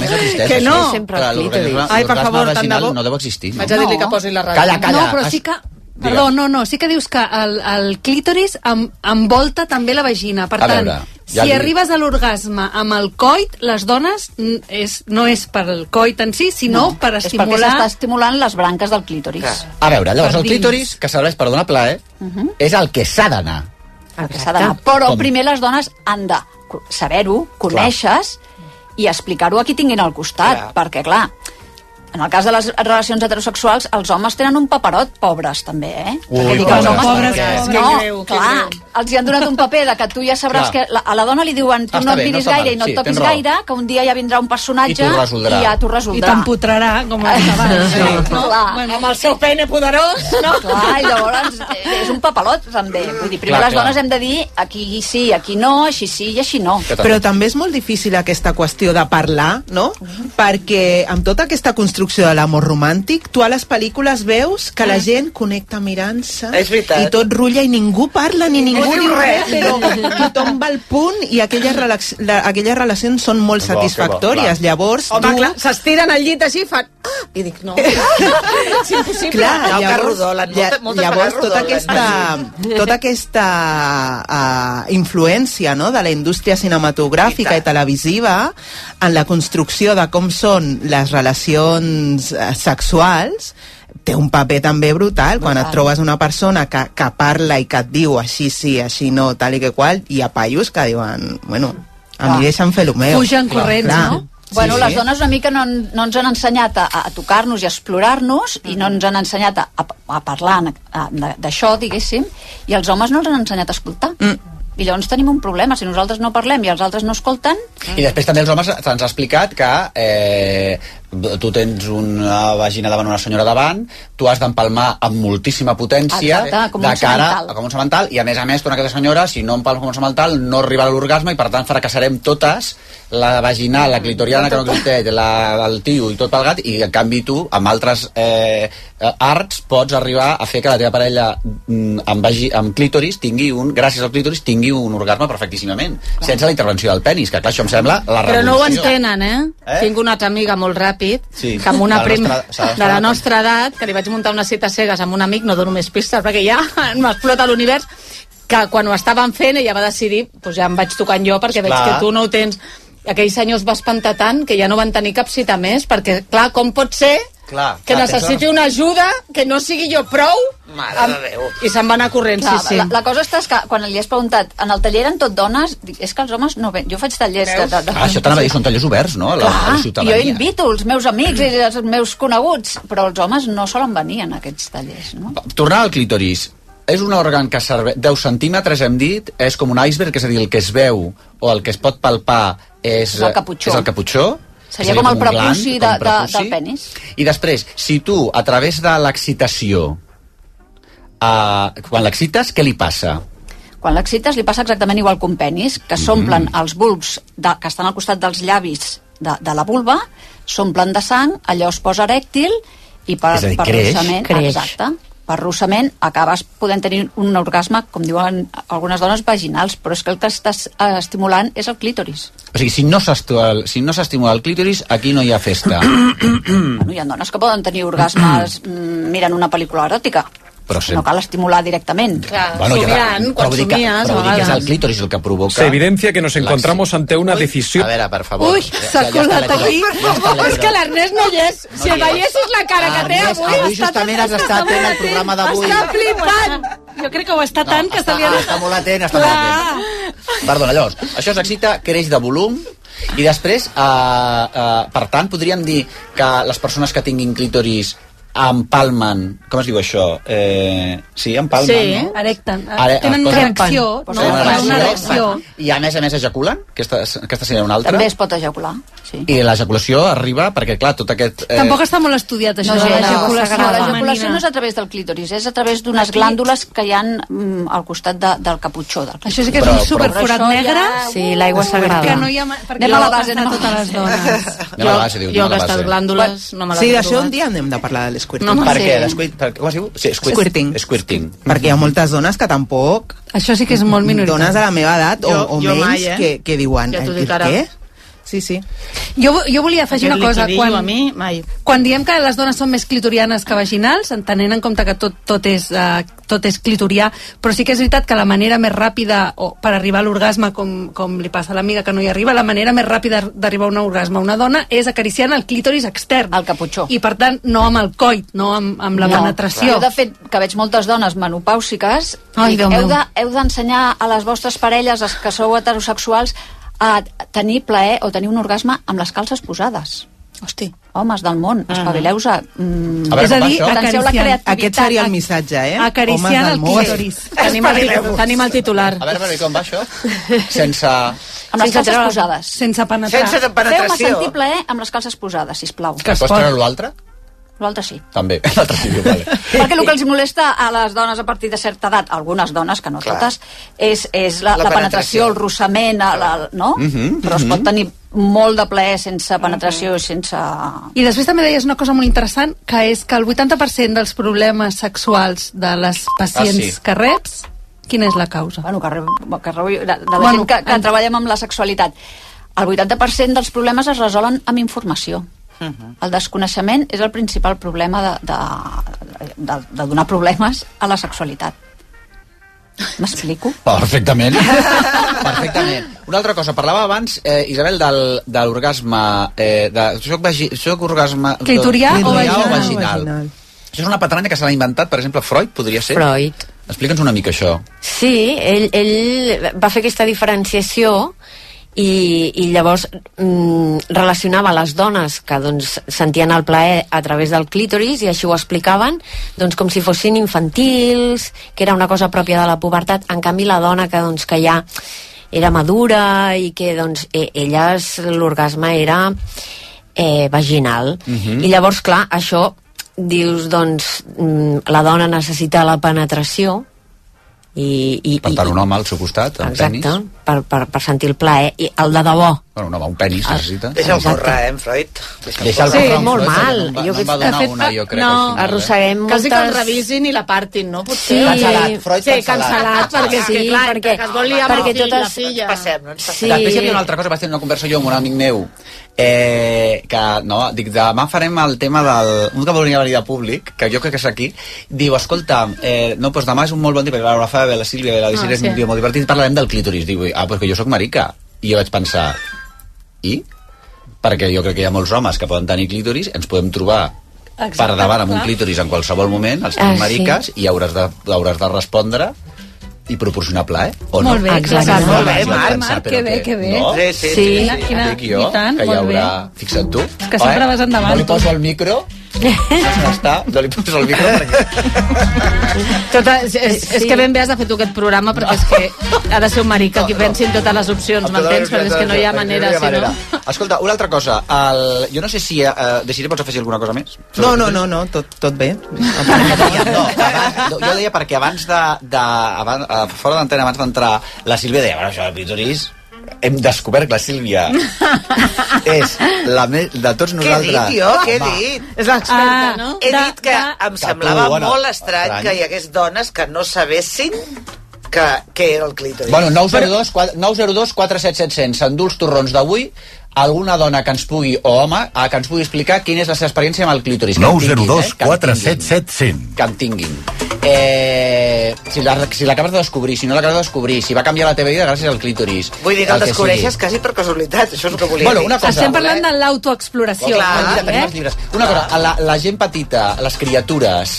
Ai, per favor, tant de bo. No deu existir. Vaig a dir-li que posi la ràdio. Calla. No, però sí que... Perdó, sí que dius que el clítoris envolta també la vagina. Per tant, si arribes a l'orgasme amb el coit, les dones no és per el coit en si, sinó per estimular... És perquè s'està estimulant les branques del clítoris. A veure, llavors el clítoris, que serveix per donar plaer, és el que s'ha d'anar. Però primer les dones han de saber-ho, conèixer i explicar-ho a qui tinguin al costat, perquè clar, en el cas de les relacions heterosexuals, els homes tenen un paperot, pobres, també, Ui, pobres. No, clar, els hi han donat un paper de que tu ja sabràs que a la dona li diuen tu no et miris gaire i no et topis gaire, que un dia ja vindrà un personatge i ja t'ho resoldrà. I t'empotrarà, com abans. Amb el seu pene poderós, no? Clar, i llavors és un papelot, també. Vull dir, primer les dones hem de dir aquí sí, aquí no, així sí i així no. Però també és molt difícil aquesta qüestió de parlar, no? Perquè amb tota aquesta construcció de l'amor romàntic, tu a les pel·lícules veus que la gent connecta mirant-se i tot rutlla i ningú parla ni ningú diu res, però tothom va al punt i aquelles relacions són molt satisfactòries. Llavors, home, clar, s'estiren al llit així i fan... I dic, no. És impossible. Clar, llavors tota aquesta influència, no?, de la indústria cinematogràfica i televisiva en la construcció de com són les relacions sexuals té un paper també brutal quan et trobes una persona que parla i que et diu així sí, així no, tal i que qual, i a paios que diuen, bueno, a mi deixa'm fer el meu. Fugen corrents, no? Bueno, les dones una mica no ens han ensenyat a tocar-nos i a explorar-nos i no ens han ensenyat a parlar d'això, diguéssim, i els homes no ens han ensenyat a escoltar. I llavors tenim un problema, si nosaltres no parlem i els altres no escolten... I després també els homes s'han explicat que tu tens una vagina davant, una senyora davant, tu has d'empalmar amb moltíssima potència de cara com un semental, i a més tu en aquesta senyora, si no empalmes com un semental, no arribarà a l'orgasme i per tant fracassarem totes, la vaginal, la clitoriana que no existeix, el tio i tot pelgat, i en canvi tu, amb altres arts, pots arribar a fer que la teva parella amb clítoris gràcies al clítoris tingui un orgasme perfectíssimament, sense la intervenció del penis, que clar, això em sembla la revolució. Però no ho entenen, Tinc una altra amiga molt ràpid, que amb una prima de la nostra edat, que li vaig muntar una cita cegues amb un amic, no dono més pistes perquè ja m'explota l'univers, que quan ho estaven fent ella va decidir, doncs ja em vaig tocant jo perquè veig que tu no ho tens. Aquell senyor es va espantar tant que ja no van tenir cap cita més, perquè clar, com pot ser que necessiti una ajuda que no sigui jo prou? Mare de Déu. I se'n va anar corrents, sí. La cosa és que quan li has preguntat, en el taller eren tot dones, dic, és que els homes no ven. Jo faig tallers això t'anava a dir, són tallers oberts, no? Clar, jo invito els meus amics i els meus coneguts, però els homes no solen venir en aquests tallers, no? Tornar al clítoris. És un òrgan que serveix 10 centímetres, hem dit, és com un iceberg, és a dir, el que es veu o el que es pot palpar és el caputxó. Seria com el prepuci del penis. I després, si tu, a través de l'excitació, quan l'excites, què li passa? Quan l'excites li passa exactament igual que un penis, que s'omplen els bulbs que estan al costat dels llavis de la vulva, s'omplen de sang, allò es posa erèctil i per russament, exacte, per russament acabes podent tenir un orgasme, com diuen algunes dones, vaginals, però és que el que estàs estimulant és el clítoris. O sigui, si no s'estimula el clítoris, aquí no hi ha festa. Bueno, hi ha dones que poden tenir orgasmes mirant una pel·lícula eròtica. No cal estimular directament. Somiant, quan somies, a vegades. És el clítoris el que provoca... Se evidencia que nos encontramos ante una decisión... A veure, per favor. Ui, s'ha colat aquí. És que l'Ernest no hi és. Si el veiessis la cara que té avui... Avui justament has estat atent al programa d'avui. Està flipant. Jo crec que ho està tant que se li ha... Està molt atent, està molt atent. Perdona, llavors, això s'excita, creix de volum, i després, per tant, podríem dir que les persones que tinguin clítoris empalmen, com es diu això? Sí, empalmen, no? Erecten. Tenen reacció, no? Una erecció. I a més ejaculen? Aquesta seria una altra. També es pot ejacular, sí. I l'ejaculació arriba perquè, clar, tot aquest... Tampoc està molt estudiat, això, l'ejaculació no és a través del clítoris, és a través d'unes glàndules que hi ha al costat del caputxó. Això sí que és un superforat negre. Sí, l'aigua sagrada. Anem a la base de totes les dones. Jo aquestes glàndules no me les he trobat. Sí, d'això un dia hem de parlar de l'squirting. Per què? Com es diu? Squirting. Perquè hi ha moltes dones que tampoc... Això sí que és molt minoritari. Dones de la meva edat o menys que diuen... Què? Sí. Jo volia afegir una cosa. Quan diem que les dones són més clitorianes que vaginals, entenent en compte que tot és clitorià, però sí que és veritat que la manera més ràpida per arribar a l'orgasme, com li passa a l'amiga que no hi arriba, la manera més ràpida d'arribar a un orgasme a una dona és acariciant el clítoris extern. El caputxó. I per tant, no amb el coit, no amb la penetració. Jo, de fet, que veig moltes dones menopàusiques, heu d'ensenyar a les vostres parelles, que sou heterosexuals, a tenir plaer o tenir un orgasme amb les calces posades. Hosti. homes del món, espavileu-se. És a dir, aquest seria el missatge, acariciant el clítoris. Tenim el titular. A veure, com va això? Sense... Amb les calces posades. Sense penetrar. Feu-me sentir plaer amb les calces posades, sisplau. Que es pot treure l'altre? L'altre sí. També, l'altre sí, vale. Perquè el que els molesta a les dones a partir de certa edat, algunes dones, que no totes, és la penetració, el rossament, no? Però es pot tenir molt de plaer sense penetració, sense... I després també deies una cosa molt interessant, que és que el 80% dels problemes sexuals de les pacients que reps, quina és la causa? Bueno, de la gent que treballem amb la sexualitat. El 80% dels problemes es resolen amb informació. El desconeixement és el principal problema de donar problemes a la sexualitat. M'explico? Perfectament. Una altra cosa, parlava abans, Isabel, de l'orgasme... Soc orgasme... Clitorià o vaginal? Això és una patranya que se l'ha inventat, per exemple, Freud, podria ser? Freud. Explica'ns una mica això. Sí, ell va fer aquesta diferenciació i llavors relacionava les dones que doncs, sentien el plaer a través del clítoris i així ho explicaven doncs, com si fossin infantils, que era una cosa pròpia de la pubertat. En canvi la dona que, doncs, que ja era madura i que doncs, l'orgasme era vaginal. I llavors, clar, això dius, doncs la dona necessita la penetració per tant, un home al seu costat, amb penis. Exacte, per sentir el plaer. I el de debò. Bueno, un home, un penis necessita. Deixa'l córrer, Freud? Sí, molt mal. Me'n va donar una, jo crec. Arrosseguem moltes... Quasi que el revisin i la partin, no? Sí. Cancel·lat, Freud cancel·lat. Perquè es vol liar amb la filla. Passem, no ens passem. Després hi havia una altra cosa, vaig tenir una conversa jo amb un amic meu, que, no, dic, demà farem el tema del... Un que volia venir de públic, que jo crec que és aquí, diu, escolta, no, doncs demà és un molt bon dia, perquè la Rafa, la Sílvia i la Desiree és un dia molt divertit, parlarem del clítoris. Diu, perquè jo sóc marica. I jo vaig pensar, i? Perquè jo crec que hi ha molts homes que poden tenir clítoris, ens podem trobar per davant amb un clítoris en qualsevol moment, els tenim mariques, i hauràs de respondre i proporcionar plaer, o no? Molt bé, exacte. Molt bé, Marc, que bé, que bé. No? Sí. Dic jo, que hi haurà... Fixa't tu. Que sempre vas endavant. No li poso el micro... No està, no li poso el micro perquè... És que ben bé has de fer tu aquest programa, perquè és que ha de ser un marica qui pensi en totes les opcions, m'entens? Perquè és que no hi ha manera, si no... Escolta, una altra cosa, jo no sé si Desiree, pots afegir alguna cosa més? No, tot bé. Jo deia perquè abans fora d'antena, abans d'entrar, la Sílvia deia, bueno, això del clítoris... Hem descobert que la Sílvia és de tots nosaltres. Què he dit? És l'experta, no? He dit que em semblava molt estrany que hi hagués dones que no sabessin què era el clítoris. Bueno, 902 47700, s'endú els torrons d'avui, alguna dona que ens pugui, o home, que ens pugui explicar quina és la seva experiència amb el clítoris. 902 47700. Que en tinguin. Si l'acabes de descobrir, si no l'acabes de descobrir, si va canviar la teva vida gràcies al clítoris. Vull dir que el descobreixes quasi per casualitat, això és el que volia dir. Estem parlant de l'autoexploració. Una cosa, la gent petita, les criatures...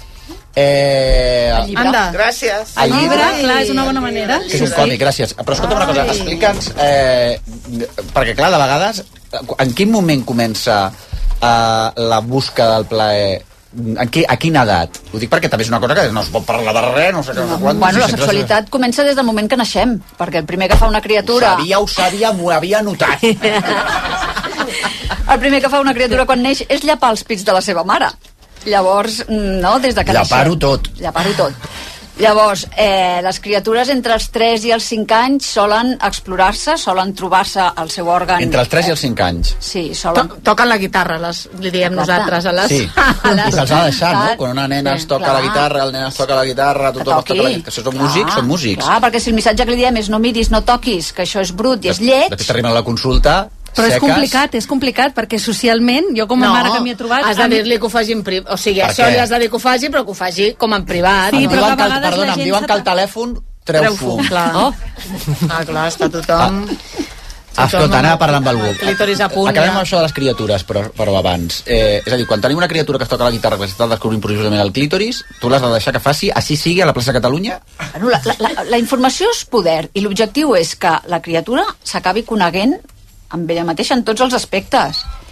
El llibre. Gràcies. El llibre, clar, és una bona manera. Que és un còmic, gràcies. Però escolta'm una cosa, explica'ns... perquè, clar, de vegades, en quin moment comença la busca del plaer? A quina edat? Ho dic perquè també és una cosa que no es pot parlar de res, no sé què. Bueno, la sexualitat comença des del moment que naixem, perquè el primer que fa una criatura... Ho sabia, m'ho havia notat. El primer que fa una criatura quan neix és llapar els pits de la seva mare. Llavors, no, des de que Llapar-ho tot. Llavors, les criatures entre els 3 i els 5 anys solen explorar-se, solen trobar-se el seu òrgan... Entre els 3 i els 5 anys. Sí, solen... Toquen la guitarra, li diem nosaltres a les... Sí, i se'ls ha de deixar, no? Quan una nena es toca la guitarra, el nen es toca la guitarra, tothom es toca la guitarra. Són músics. Clar, perquè si el missatge que li diem és no miris, no toquis, que això és brut i és lleig... De fet, arriben a la consulta... Però és complicat, perquè socialment, jo com a mare que m'hi he trobat... Has de dir-li que ho faci en privat. O sigui, això li has de dir que ho faci, però que ho faci com en privat. Sí, però a vegades perdona, em diuen que el telèfon treu fum. Clar, clar, està tothom... Escolta, anem a parlar amb algú. Acabem amb això de les criatures, però abans. És a dir, quan tenim una criatura que es toca la guitarra, que s'està descobrint precisament el clítoris, tu l'has de deixar que faci, així sigui, a la plaça Catalunya? Bueno, la informació és poder, i l'objectiu és que la criatura s'acabi coneguent amb ella mateixa en tots els aspectes.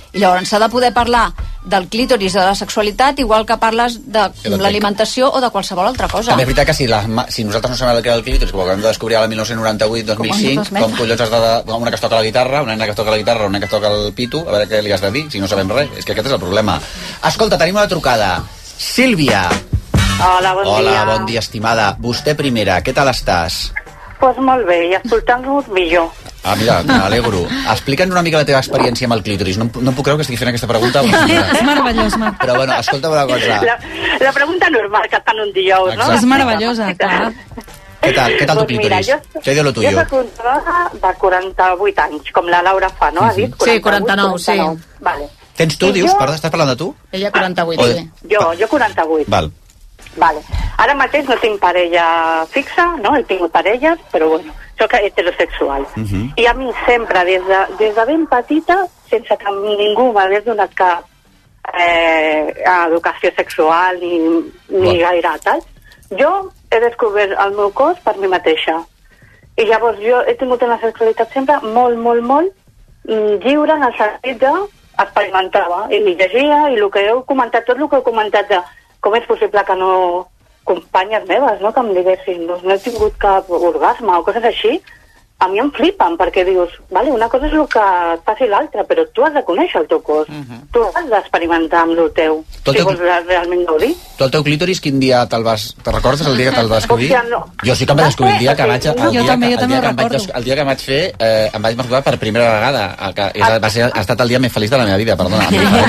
I llavors s'ha de poder parlar del clítoris, de la sexualitat, igual que parles de l'alimentació o de qualsevol altra cosa. També és veritat que si nosaltres no sabem el que era el clítoris, que ho acabem de descobrir a la 1998-2005, com collons has de... Una que es toca la guitarra, una nena que es toca la guitarra, una que es toca el pitu, a veure què li has de dir, si no sabem res. És que aquest és el problema. Escolta, tenim una trucada. Sílvia. Hola, bon dia. Hola, bon dia, estimada. Vostè primera, què tal estàs? Pues molt bé, i escoltant-vos millor. Ah, mira, m'alegro. Explica'ns una mica la teva experiència amb el clítoris. No puc creure que estigui fent aquesta pregunta. És meravellós, Marc. Però bueno, escolta una cosa. La pregunta normal que fan un dijous, no? És meravellosa, clar. Què tal tu clítoris? Què diu lo tuyo? Jo soc una dona de 48 anys, com la Laura fa, no? Ha dit? 48, sí, 49, 49. Sí. Vale. Tens tu, dius? Estàs parlant de tu? Ella 48, sí. Jo 48. Val. Vale. Ara mateix no tinc parella fixa, no? He tingut parelles, però bueno, soc heterosexual. I a mi sempre, des de ben petita, sense que ningú m'hagués donat cap educació sexual ni gaire tal, jo he descobert el meu cos per mi mateixa. I llavors jo he tingut una sexualitat sempre molt lliure en el sentit de experimentava i llegia i el que heu comentat, tot el que heu comentat de com és possible que no companyes meves, no, que em diguessin no he tingut cap orgasme o coses així, a mi em flipen perquè dius, vale, una cosa és el que et passi l'altra, però tu has de conèixer el teu cos, tu has d'experimentar amb el teu, si vols realment gaudir. Tu el teu clítoris quin dia te'l vas... Te recordes el dia que te'l vas descobrir? No. Jo sí que em vaig descobrir el dia que vaig... El dia que em vaig fer, em vaig masturbar per primera vegada. Ha estat el dia més feliç de la meva vida, perdona.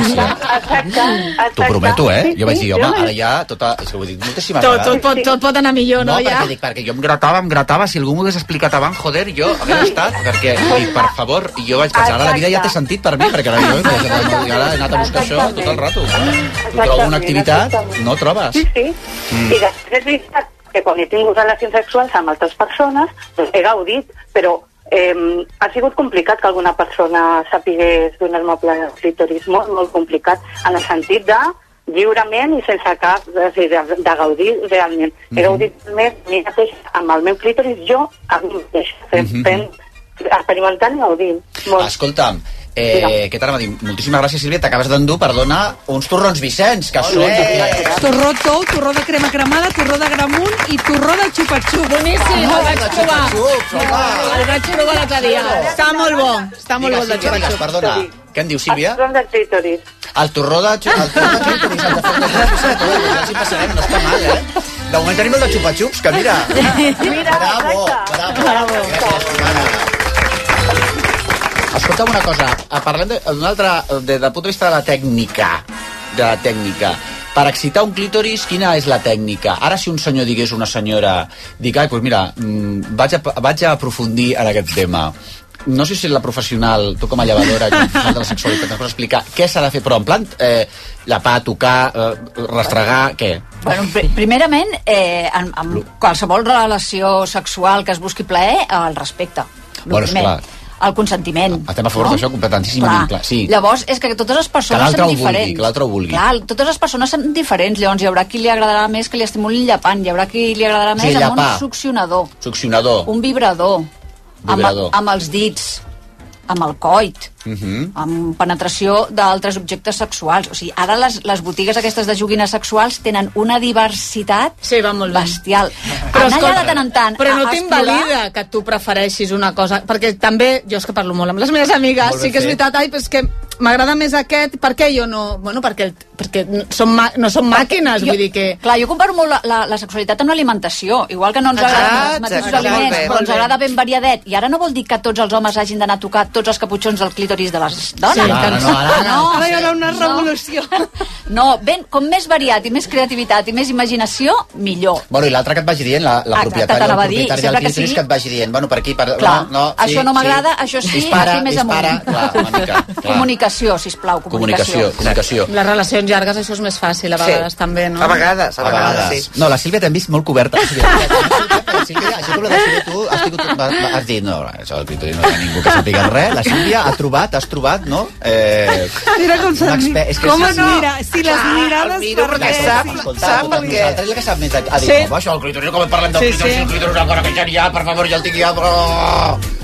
T'ho prometo, Jo vaig dir, home, ara ja... És que ho he dit moltíssimes vegades. Tot pot anar millor, no? No, perquè jo em gratava, si algú m'ho hagués explicat abans, joder, jo hagués estat, perquè, per favor, i jo vaig pensar, ara la vida ja té sentit per mi, perquè ara jo he anat a buscar això tot el rato. Tu trobo una activitat, no trobes. Sí. I després és veritat que quan he tingut relacions sexuals amb altres persones, doncs he gaudit, però ha sigut complicat que alguna persona sapigués donar-me el plaer del clítoris, molt complicat, en el sentit de lliurement i sense cap de gaudir realment. He gaudit més mi mateix amb el meu clítoris, jo a mi mateix, experimentant i gaudint. Escolta'm, què t'anava a dir? Moltíssimes gràcies, Sílvia, t'acabes d'endur, perdona, uns torrons Vicenç, que són... Torró tou, torró de crema cremada, torró de gramunt i torró de xupa-xup. Boníssim, el vaig provar. El vaig provar l'altre dia. Està molt bo el de xupa-xup. Perdona, què en diu, Sílvia? El torró de clítoris. El torró de clítoris, el de fer el Vicenç, ja ens hi passarem, no està mal, De moment tenim el de xupa-xups, que mira. Bravo. Escolta'm una cosa, parlem d'un altre, del punt de vista de la tècnica, per excitar un clítoris, quina és la tècnica? Ara, si un senyor digués una senyora, dic, doncs mira, vaig a aprofundir en aquest tema. No sé si la professional, tu com a llevadora, de la sexualitat, ens pots explicar què s'ha de fer, però en plan, llapar, tocar, rastregar, què? Bueno, primerament, en qualsevol relació sexual que es busqui plaer, el respecte. Bueno, esclar. El consentiment. Estem a favor d'això completantíssimament clar. Sí. Llavors, és que totes les persones són diferents. Que l'altre ho vulgui. Clar, totes les persones són diferents. Llavors, hi haurà qui li agradarà més que li estimuli llapant, hi haurà qui li agradarà més amb un succionador. Un vibrador. Amb els dits, amb el coit, amb penetració d'altres objectes sexuals. O sigui, ara les botigues aquestes de joguines sexuals tenen una diversitat bestial. Però escolta, de tant en tant, però no t'invalida que tu prefereixis una cosa, perquè també, jo és que parlo molt amb les meves amigues, sí que és veritat, però és que m'agrada més aquest, per què jo no? Bueno, perquè no som màquines, vull dir que... Clar, jo comparo molt la sexualitat amb l'alimentació, igual que no ens agraden els mateixos aliments, però ens agrada ben variadet, i ara no vol dir que tots els homes hagin d'anar a tocar tots els caputxons del clítoris de les dones. Ara hi haurà una revolució. No, ben, com més variat i més creativitat i més imaginació, millor. Bueno, i l'altre que et vagi dient, la propietària del clítoris que et vagi dient, bueno, per aquí, per... Això no m'agrada, això sí, aquí més amunt. Comunicació, sisplau, comunicació. Les relacions llargues, això és més fàcil, a vegades, també, no? A vegades, sí. No, la Sílvia t'hem vist molt coberta. Sílvia, això tu has dit, no, això del clítoris no hi ha ningú que sàpiga res. La Sílvia has trobat, no? Mira com se'n mira. Com es mira? Si les mirades... Miro perquè sap el que... L'altre és el que sap més. Ha dit, això, el clítoris, com parlem del clítoris, el clítoris és una cosa que genial, per favor, ja el tinc ja, però...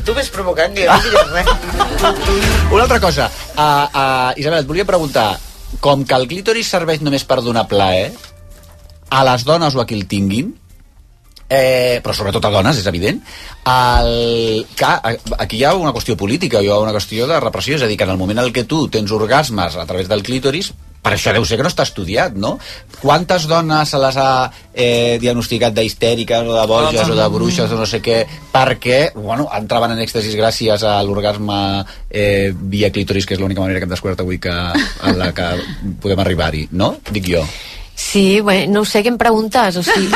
Tu ves provocant que jo no diguis res. Una altra cosa. Isabel, et volia preguntar, com que el clítoris serveix només per donar plaer, a les dones o a qui el tinguin, però sobretot a dones, és evident, aquí hi ha una qüestió política, hi ha una qüestió de repressió, és a dir, que en el moment en què tu tens orgasmes a través del clítoris, per això deu ser que no està estudiat, no? Quantes dones se les ha diagnosticat d'histèriques o de boges o de bruixes o no sé què, perquè, bueno, entraven en èxtasis gràcies a l'orgasme via clítoris, que és l'única manera que hem descobert avui en la que podem arribar-hi, no? Dic jo. Sí, bueno, no sé què em preguntes, o sigui...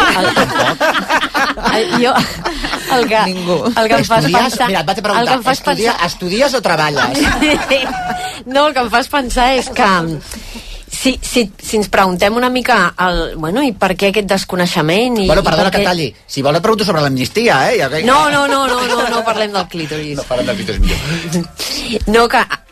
Jo... El que em fas pensar... Mira, et vaig a preguntar, estudies o treballes? No, el que em fas pensar és que... Si ens preguntem una mica i per què aquest desconeixement bueno, perdona que talli, si vol et pregunto sobre l'amnistia, no parlem del clítoris. No parlem del clítoris millor. No,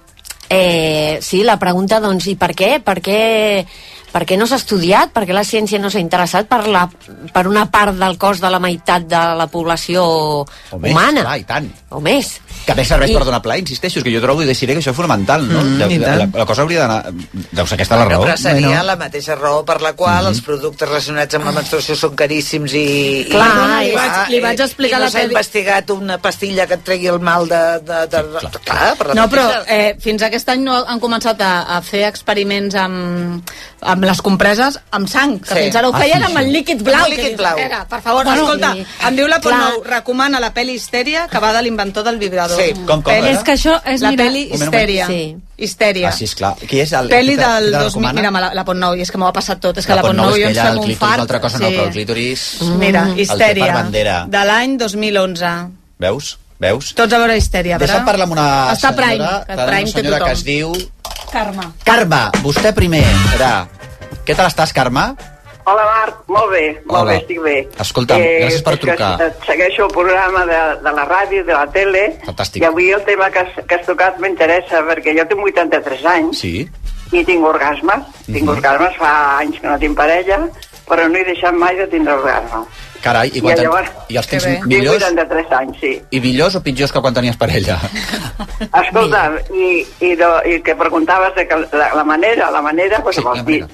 que sí, la pregunta, doncs, i per què? Per què no s'ha estudiat? Per què la ciència no s'ha interessat per una part del cos de la meitat de la població humana? Clar, i tant. O més. Que més serveix per donar plaer, insisteixo, que jo trobo i decidiré que això és fonamental, no? La cosa hauria d'anar... Deu ser aquesta la raó. Però seria la mateixa raó per la qual els productes relacionats amb la menstruació són caríssims i... Clar, li vaig explicar la peli... I no s'ha investigat una pastilla que et tregui el mal de... Clar, per la no, però fins aquest any no han començat a fer experiments amb les compreses amb sang, que fins ara ho feien amb el líquid blau. Per favor, escolta, em diu la Pornou, recomana la pel·li Histèria, que va de l'inventor del vibrador. Sí, com és que això és la pel·li Histèria. Histèria. Sí, esclar. Qui és el... Pel·li del 2000... Mira, la Pornou, i és que m'ho ha passat tot. És que la Pornou i jo ens fem un fart. Altra cosa no, però el clítoris... Mira, Histèria, de l'any 2011. Veus? Tots a veure Histèria. Deixa'm parlar amb una senyora que es diu... Carme. Carme, vostè primer. Què tal estàs, Carme? Hola, Marc, molt bé, estic bé. Escolta'm, gràcies per trucar. Segueixo el programa de la ràdio, de la tele. Fantàstic. I avui el tema que has tocat m'interessa, perquè jo tinc 83 anys i tinc orgasmes. Tinc orgasmes, fa anys que no tinc parella, però no he deixat mai de tindre orgasme. Carai, i els tens millors? Tinc 83 anys, sí. I millors o pitjors que quan tenies parella? Escolta, i que preguntaves de que la manera, doncs amb els dits.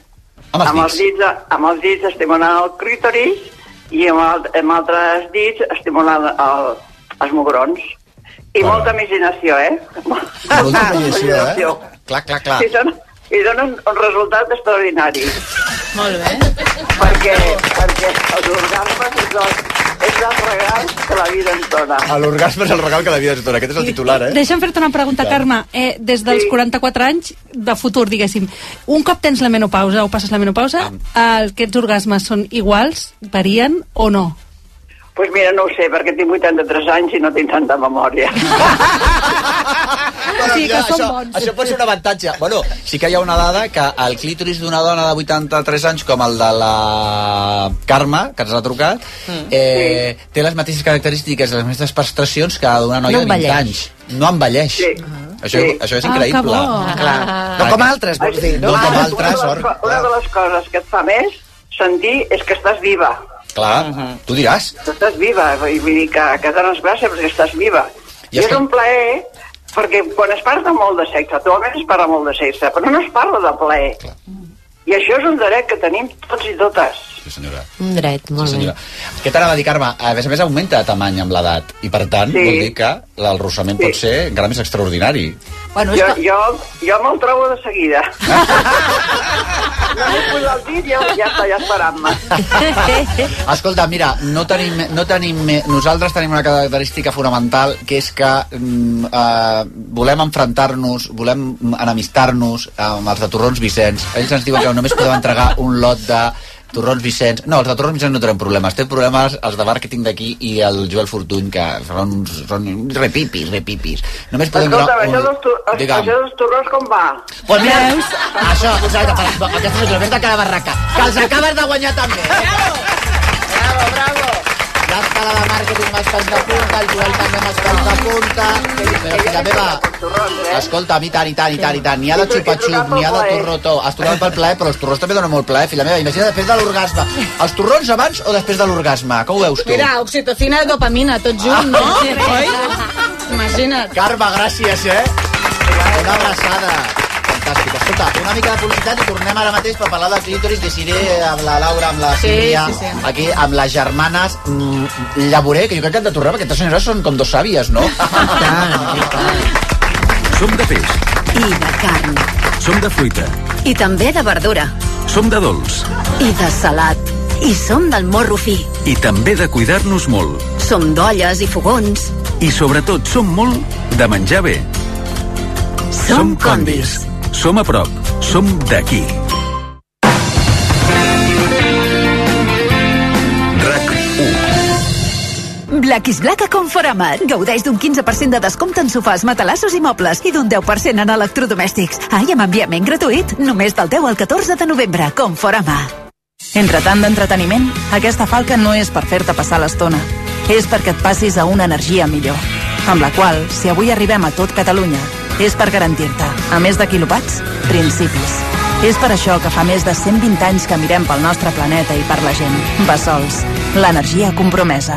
Amb els dits estimulant el clítoris i amb altres dits estimulant els mugrons. I molta imaginació, Molta imaginació, Clar. I donen un resultat extraordinari. Molt bé. Perquè els orgasmes és el regal que la vida ens dona. L'orgasme és el regal que la vida ens dona. Aquest és el titular, Deixa'm fer-te una pregunta, Carme. Des dels 44 anys de futur, diguéssim, un cop tens la menopausa o passes la menopausa, aquests orgasmes són iguals, varien o no? Doncs mira, no ho sé, perquè tinc 83 anys i no tinc tanta memòria. Sí, que són bons. Això pot ser un avantatge. Bueno, sí que hi ha una dada que el clítoris d'una dona de 83 anys, com el de la Carme, que ens ha trucat, té les mateixes característiques, les mateixes prestacions que d'una noia de 20 anys. No envelleix. Això és increïble. No com altres, vols dir, no? Una de les coses que et fa més sentir és que estàs viva. Clar, tu diràs. Estàs viva, vull dir que dones gràcies perquè estàs viva. I és un plaer, perquè quan es parla molt de sexe, actualment es parla molt de sexe, però no es parla de plaer. I això és un dret que tenim tots i totes. Sí, senyora. Un dret, molt bé. Què t'anava a dir, Carme? A més augmenta de tamany amb l'edat, i per tant vol dir que l'arrossament pot ser encara més extraordinari. Bueno, jo me'l trobo de seguida. No m'he posat el dit, ja està, ja esperant-me. Escolta, mira, nosaltres tenim una característica fonamental, que és que volem enfrontar-nos, volem enemistar-nos amb els de Torrons Vicenç. Ells ens diuen que només podem entregar un lot de Torrons Vicenç. No, els de Torrons Vicenç no tenen problemes. Tenen problemes els de màrqueting d'aquí i el Joel Fortuny, que són repipis. Només podem... Escolta, això dels torrons com va? Pues mira, això, aquesta és la venda que la barraca. Que els acabes de guanyar també, Bravo. L'escala de màrqueting amb els pals de punta, el Joel també amb els pals de punta. La meva... Escolta, a mi tant. N'hi ha de xupa-xup, n'hi ha de torrotó. Has tornat pel plaer, però els torrons també donen molt plaer, filla meva. Imagina després de l'orgasme. Els torrons abans o després de l'orgasme? Com ho veus tu? Mira, oxitocina i dopamina, tot junt, no? Oi? Imagina't. Carme, gràcies, Una abraçada. Fantàstic. Escolta, una mica de publicitat i tornem ara mateix per parlar del clítoris. Decidiré amb la Laura, amb la Sílvia, aquí, amb les germanes Llavoré, que jo crec que han de tornar, perquè aquestes senyores són com dos sàvies, no? Som de peix. I de carn. Som de fruita. I també de verdura. Som de dolç. I de salat. I som del morro fi. I també de cuidar-nos molt. Som d'olles i fogons. I sobretot som molt de menjar bé. Som Condis. Som a prop. Som d'aquí. Black is Black a Conforama. Gaudeix d'un 15% de descompte en sofàs, matalassos i mobles i d'un 10% en electrodomèstics. Ai, amb enviament gratuït, només del 10 al 14 de novembre. Conforama. Entre tant d'entreteniment, aquesta falca no és per fer-te passar l'estona. És perquè et passis a una energia millor. Amb la qual, si avui arribem a tot Catalunya, és per garantir-te, a més de quilowatts, principis. És per això que fa més de 120 anys que mirem pel nostre planeta i per la gent. Bessols, l'energia compromesa.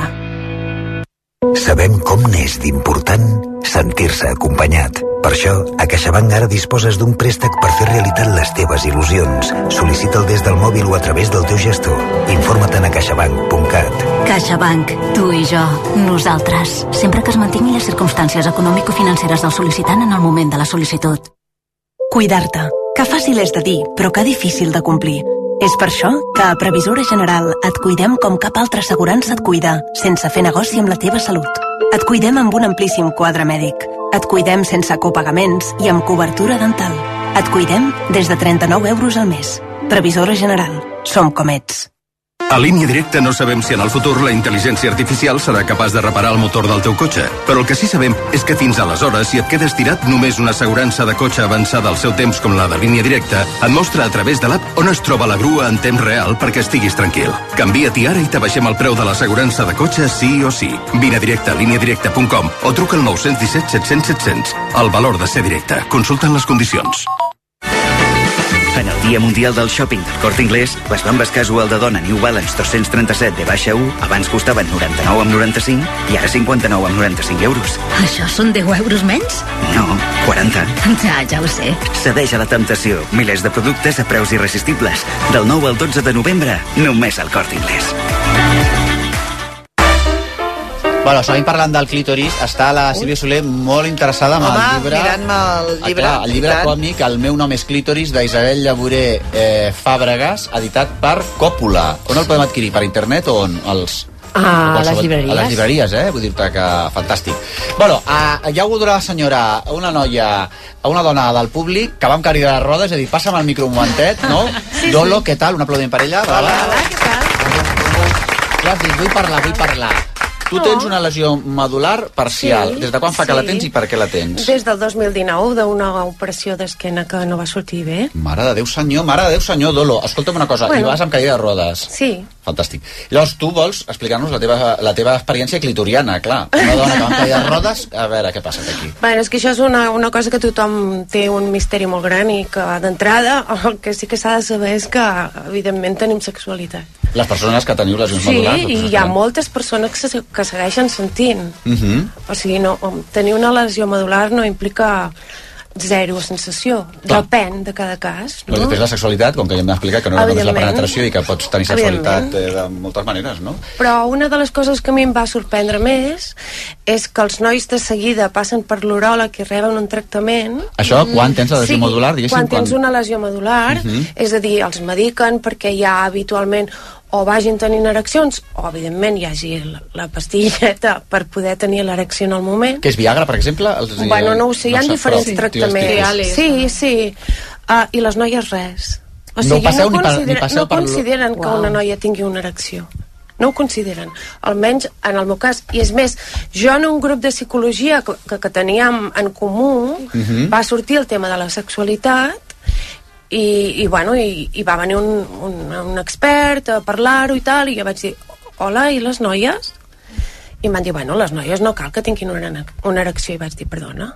Sabem com n'és d'important sentir-se acompanyat. Per això, a CaixaBank ara disposes d'un préstec per fer realitat les teves il·lusions. Sol·licita'l des del mòbil o a través del teu gestor. Informa't a caixabank.cat. CaixaBank, tu i jo, nosaltres. Sempre que es mantinguin les circumstàncies econòmico-financeres del sol·licitant en el moment de la sol·licitud. Cuidar-te. Que fàcil és de dir, però que difícil de complir. És per això que a Previsora General et cuidem com cap altra assegurança et cuida, sense fer negoci amb la teva salut. Et cuidem amb un amplíssim quadre mèdic. Et cuidem sense copagaments i amb cobertura dental. Et cuidem des de 39 euros al mes. Previsora General. Som com ets. A Línia Directa no sabem si en el futur la intel·ligència artificial serà capaç de reparar el motor del teu cotxe, però el que sí sabem és que fins aleshores, si et quedes tirat, només una assegurança de cotxe avançada al seu temps com la de Línia Directa et mostra a través de l'app on es troba la grua en temps real perquè estiguis tranquil. Canvia-t'hi ara i t'abaixem el preu de l'assegurança de cotxe sí o sí. Vine directe a lineadirecta.com o truca al 917 700 700. El valor de ser directe. Consulta les condicions. En el Dia Mundial del Shopping del Corte Inglés, les bambes casual de dona New Balance 237 de baixa 1 abans costaven 99,95 i ara 59,95 euros. Això són 10 euros menys? No, 40. Ja ho sé. Cedeix a la temptació. Milers de productes a preus irresistibles. Del 9 al 12 de novembre, només al Corte Inglés. Bueno, seguim parlant del clítoris. Està la Sílvia Soler molt interessada amb el llibre... mirant-me el llibre. El llibre còmic El meu nom és clítoris, d'Isabel Llavoré Fàbregas, editat per Còpula. On el podem adquirir? Per internet o on? A les llibreries. A les llibreries, Vull dir-te que fantàstic. Bueno, hi ha hagut una senyora, una noia, una dona del públic que vam caure de les rodes, és a dir, passa'm el micro un momentet, no? Sí, Dolo, què tal? Un aplaudiment per ella. Hola, què tal? Clar, dic, vull parlar. Tu tens una lesió medular parcial. Sí, des de quan fa que la tens i per què la tens? Des del 2019, d'una operació d'esquena que no va sortir bé. Mare de Déu senyor, Dolo. Escolta'm una cosa, i vas amb cadira de rodes. Sí. Fantàstic. Llavors, tu vols explicar-nos la teva experiència clitoriana, clar. Una dona que va amb cadira de rodes, a veure què passa aquí. Bueno, és que això és una cosa que tothom té un misteri molt gran i que d'entrada el que sí que s'ha de saber és que, evidentment, tenim sexualitat. Les persones que teniu lesions medulars. Sí, i hi ha moltes persones que segueixen sentint. O sigui, tenir una lesió medular no implica zero sensació. Depèn de cada cas. No? Després la sexualitat, com que ja hem d'explicar que no és només la penetració i que pots tenir sexualitat de moltes maneres, no? Però una de les coses que a mi em va sorprendre més és que els nois de seguida passen per l'uròleg i reben un tractament. Això quan tens la lesió medular, diguéssim? Quan tens una lesió medular, és a dir, els mediquen perquè hi ha habitualment o vagin tenint ereccions o evidentment hi hagi la pastilleta per poder tenir l'erecció en el moment. Que és Viagra, per exemple? Bueno, no ho sé, hi ha diferents tractaments. Sí. I les noies res. O sigui, no consideren que una noia tingui una erecció. No ho consideren, almenys en el meu cas. I és més, jo en un grup de psicologia que teníem en comú va sortir el tema de la sexualitat i va venir un expert a parlar-ho i tal, i jo vaig dir, hola, i les noies? I em van dir, bueno, les noies no cal que tinguin una erecció, i vaig dir, perdona?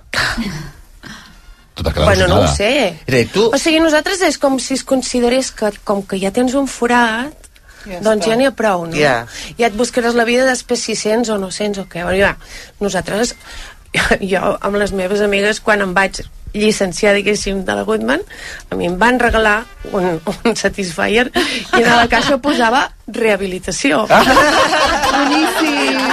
Bueno, no ho sé. O sigui, nosaltres és com si es considerés que com que ja tens un forat, doncs ja n'hi ha prou, no? Ja et buscaràs la vida després si sents o no sents o què. Nosaltres jo amb les meves amigues, quan em vaig llicenciar, diguéssim, de la Goodman, a mi em van regalar un Satisfyer i a la caixa posava rehabilitació. Boníssim!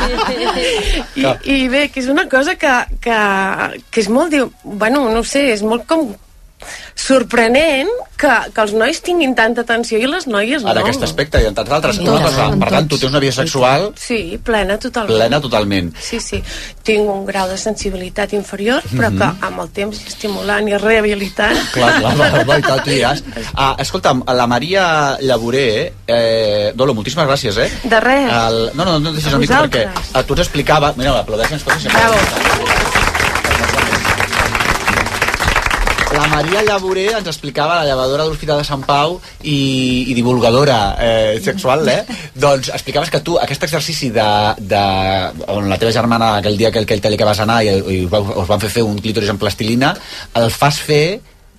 I bé, que és una cosa que és molt, bueno, no sé, és molt com sorprenent que els nois tinguin tanta atenció i les noies no. En aquest aspecte i en tants altres. Per tant, tu tens una vida sexual... Sí, plena totalment. Plena totalment. Sí. Tinc un grau de sensibilitat inferior, però que amb el temps estimulant i rehabilitant... Clar, i tal, tu diràs. Escolta'm, la Maria Llavoré, Dolo, moltíssimes gràcies, De res. No deixis una mica perquè tu ens explicava... Mira, l'aplaudeixen tots sempre. Bravo. La Maria Llavoré ens explicava, la llevadora de l'Hospital de Sant Pau i divulgadora sexual, doncs explicaves que tu, aquest exercici on la teva germana aquell dia que vas anar i us van fer un clítoris en plastilina, el fas fer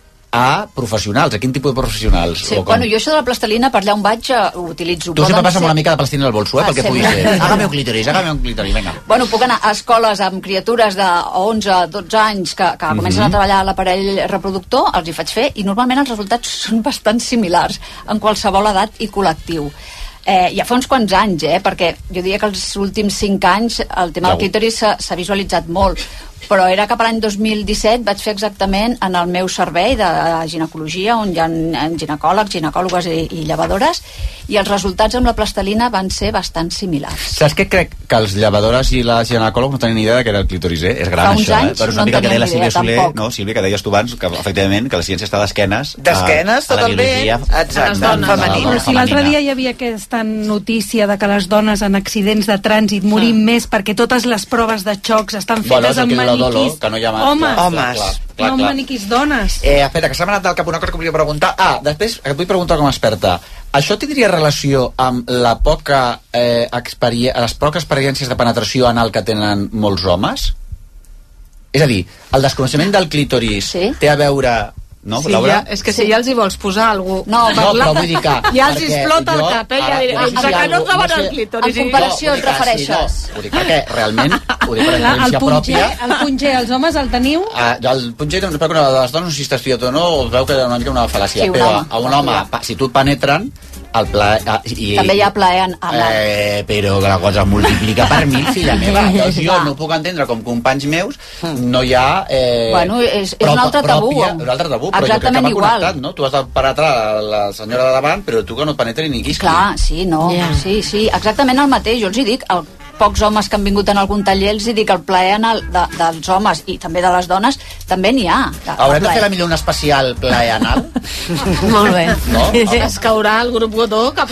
a professionals. A quin tipus de professionals? Sí, bueno, jo això de la plastilina, per allà on vaig, ho utilitzo. Tu sempre passes una mica de plastilina al bolso, pel que pugui ser. Hágame un clítoris, vinga. Bueno, puc anar a escoles amb criatures de 11, 12 anys que comencen a treballar a l'aparell reproductor, els hi faig fer, i normalment els resultats són bastant similars en qualsevol edat i col·lectiu. Ja fa uns quants anys, perquè jo diria que els últims 5 anys el tema del clítoris s'ha visualitzat molt, però era cap a l'any 2017 vaig fer exactament en el meu servei de ginecologia, on hi ha ginecòlegs, ginecòlogues i llevadores, i els resultats amb la plastilina van ser bastant similars. Saps què crec? Que els llevadores i les ginecòlegs no tenen ni idea que era el clítoris, És gran això, anys, però és una mica que deia la Sílvia Soler, no, Sílvia, que deies tu abans, que efectivament que la ciència està d'esquenes. D'esquenes, totalment. Exacte, femení. Si l'altre dia hi havia aquesta notícia de que les dones en accidents de trànsit morim més perquè totes les proves de xocs estan fetes amb maniquís homes. No amb maniquís dones. Espera, que s'ha anat del cap una cosa que volia preguntar. Després et vull preguntar com a experta. Això tindria relació amb les poques experiències de penetració anal que tenen molts homes? És a dir, el desconeixement del clítoris té a veure... No, sí, és que si ja els hi vols posar algú... No, però vull dir que... Ja els explota el cap, que no troben el clítoris. En comparació et refereixes? Ho dic perquè realment, ho dic per experiència pròpia... El punter, els homes el teniu? El punter, doncs, perquè de les dones no si estàs triat o no, veu que és una mica una fal·làcia, però a un home, si tu et penetren, el plaer... També hi ha plaer anal. Però que la cosa multiplica per 1000, filla meva. Doncs jo no puc entendre com companys meus no hi ha... Bueno, és un altre tabú. Un altre tabú, però jo crec que va connectat, no? Tu has de penetrar la senyora de davant, però tu que no et penetri ni quisqui. Clar, sí, no. Sí, exactament el mateix. Jo els hi dic, pocs homes que han vingut en algun taller els hi dic el plaer anal dels homes i també de les dones també n'hi ha. Haurem de fer millor un especial plaer anal? Molt bé. No? Es caurà el grup Godó cap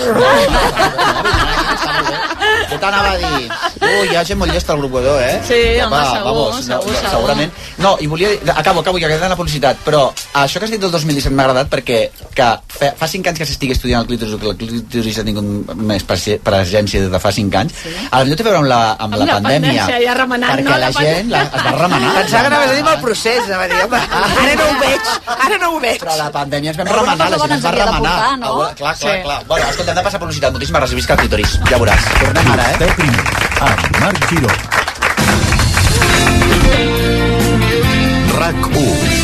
Què t'anava a dir? Hi ha gent molt llesta al grup Godó, Sí, home, segur. Segurament. No, i volia... Acabo, ja queda la publicitat, però això que has dit del 2017 m'ha agradat perquè fa 5 anys que s'estigui estudiant el clítoris, que el clítoris ha tingut més presència des de fa 5 anys. A la té a veure amb la pandèmia, perquè la gent es va remenar. Pensava que anaves a dir el procés, ara no ho veig. Però la pandèmia ens vam remenar, la gent ens va remenar. Clar. Bueno, escolta, hem de passar publicitat. Moltíssimes gràcies, visca el clítoris. Ja veuràs. Tornem ara, amb Marc Giró. RAC1.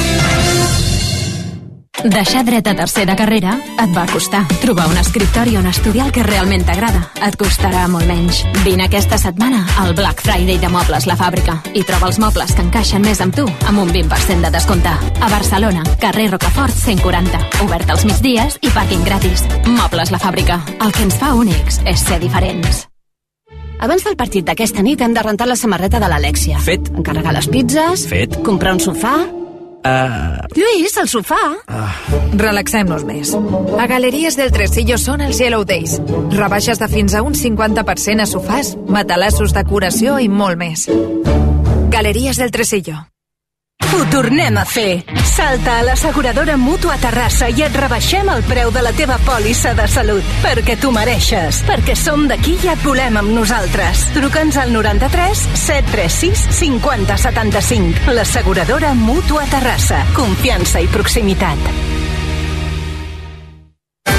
Deixar dret a tercer de carrera et va costar. Trobar un escriptori on estudiar el que realment t'agrada et costarà molt menys. Vine aquesta setmana al Black Friday de Mobles La Fàbrica i troba els mobles que encaixen més amb tu amb un 20% de descompte. A Barcelona, carrer Rocafort 140. Obert als migdies i pàrquing gratis. Mobles La Fàbrica. El que ens fa únics és ser diferents. Abans del partit d'aquesta nit hem de rentar la samarreta de l'Alèxia. Fet. Encarregar les pizzas. Fet. Comprar un sofà. Lluís, el sofà. Relaxem-nos més. A Galeries del Tresillo són els Yellow Days. Rebaixes de fins a un 50% a sofàs, matalassos, decoració i molt més. Galeries del Tresillo. Ho tornem a fer. Salta a l'asseguradora Mútua Terrassa i et rebaixem el preu de la teva pòlissa de salut. Perquè tu mereixes. Perquè som d'aquí i et volem amb nosaltres. Truca'ns al 93 736 50 75. L'asseguradora Mútua Terrassa. Confiança i proximitat. Vine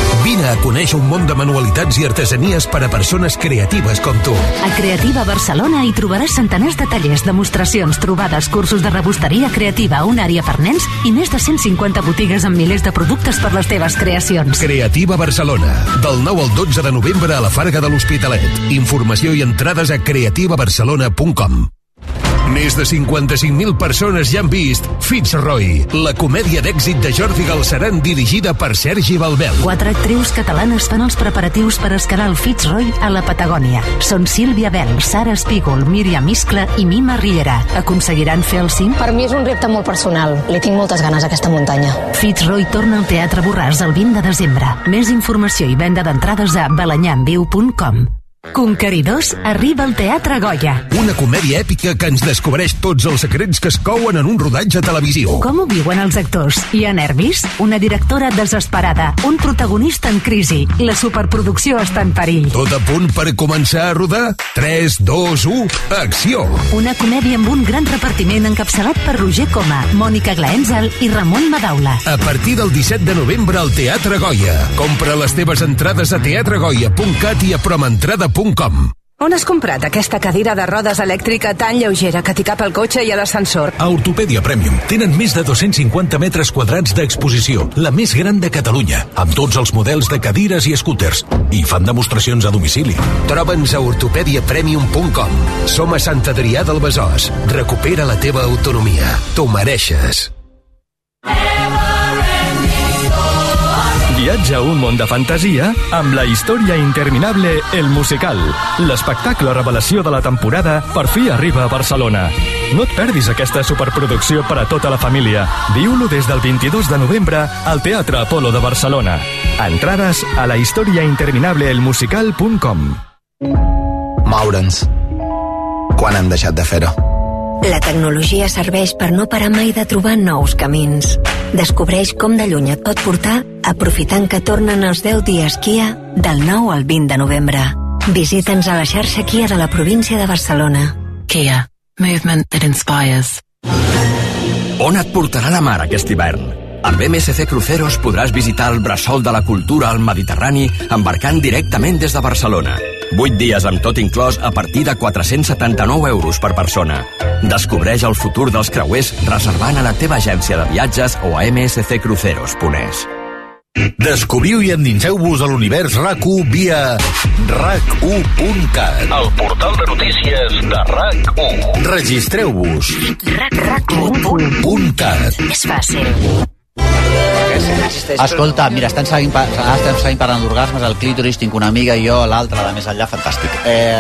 Vine a conèixer un món de manualitats i artesanies per a persones creatives com tu. A Creativa Barcelona hi trobaràs centenars de tallers, demostracions, trobades, cursos de rebosteria creativa, una àrea per nens i més de 150 botigues amb milers de productes per les teves creacions. Creativa Barcelona, del 9 al 12 de novembre a la Farga de l'Hospitalet. Informació i entrades a creativabarcelona.com. Més de 55.000 persones ja han vist Fitzroy, la comèdia d'èxit de Jordi Galceran dirigida per Sergi Balbel. 4 actrius catalanes fan els preparatius per escalar el Fitzroy a la Patagònia. Són Sílvia Bell, Sara Espígol, Míriam Iscla i Mima Riera. Aconseguiran fer el cim? Per mi és un repte molt personal. Li tinc moltes ganes a aquesta muntanya. Fitzroy torna al Teatre Borràs el 20 de desembre. Més informació i venda d'entrades a balanyamviu.com. Conqueridors arriba al Teatre Goya. Una comèdia èpica que ens descobreix tots els secrets que es couen en un rodatge televisiu. Com ho viuen els actors? Hi ha nervis? Una directora desesperada, un protagonista en crisi, la superproducció està en perill. Tot a punt per començar a rodar? 3, 2, 1, acció! Una comèdia amb un gran repartiment encapçalat per Roger Coma, Mònica Glaenzal i Ramon Madaula. A partir del 17 de novembre al Teatre Goya. Compra les teves entrades a teatregoya.cat i a promentrada.com. On has comprat aquesta cadira de rodes elèctrica tan lleugera que t'hi cap el cotxe i a l'ascensor? A Ortopèdia Premium tenen més de 250 metres quadrats d'exposició, la més gran de Catalunya, amb tots els models de cadires i scooters. I fan demostracions a domicili. Troba'ns a ortopediapremium.com. Som a Sant Adrià del Besòs. Recupera la teva autonomia. T'ho mereixes. Viatja a un món de fantasia amb la història interminable El Musical. L'espectacle revelació de la temporada per fi arriba a Barcelona. No et perdis aquesta superproducció per a tota la família. Viu-lo des del 22 de novembre al Teatre Apolo de Barcelona. Entrades a la historiainterminableelmusical.com. Moure'ns. Quan hem deixat de fer-ho? La tecnologia serveix per no parar mai de trobar nous camins. Descobreix com de lluny et pot portar aprofitant que tornen els 10 dies Kia del 9 al 20 de novembre. Visita'ns a la xarxa Kia de la província de Barcelona. Kia. Movement that inspires. On et portarà la mar aquest hivern? Amb MSC Cruceros podràs visitar el bressol de la cultura al Mediterrani embarcant directament des de Barcelona. 8 dies amb tot inclòs a partir de 479 euros per persona. Descobreix el futur dels creuers reservant a la teva agència de viatges o a msccruceros.es. Descobriu i endinseu-vos a l'univers RAC1 via RAC1.cat, el portal de notícies de RAC1. Registreu-vos. RAC1.cat. És fàcil. Escolta, mira, estem seguint parlant d'orgasmes, el clítoris, tinc una amiga i jo, l'altra de més enllà, fantàstic.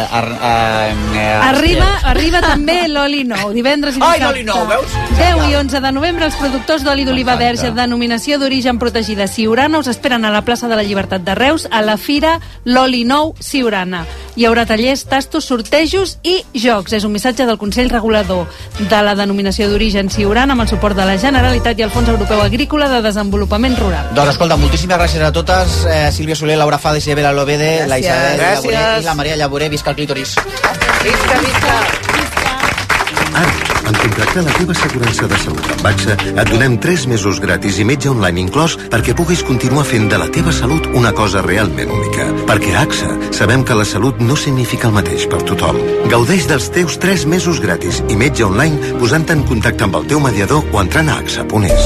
Arriba també l'oli nou, divendres i dissabte. Ai, l'oli nou, veus? 10 i 11 de novembre, els productors d'oli d'oliva verge, denominació d'origen protegida Siurana, us esperen a la plaça de la Llibertat de Reus, a la fira L'Oli Nou Siurana. Hi haurà tallers, tastos, sortejos i jocs. És un missatge del Consell Regulador de la denominació d'origen Siurana amb el suport de la Generalitat i el Fons Europeu Agrícola de Desenvolupament Rural. Doncs escolta, moltíssimes gràcies a totes. Sílvia Soler, Laura Fada, Isabel Lobede, la Isabel Llaborer i la Maria Llaborer. Visca el clítoris. Visca, visca. Ara, en contractar la teva assegurança de salut amb AXA, et donem 3 mesos gratis i metge online inclòs perquè puguis continuar fent de la teva salut una cosa realment única. Perquè a AXA sabem que la salut no significa el mateix per tothom. Gaudeix dels teus 3 mesos gratis i metge online posant-te en contacte amb el teu mediador o entrant a AXA.es.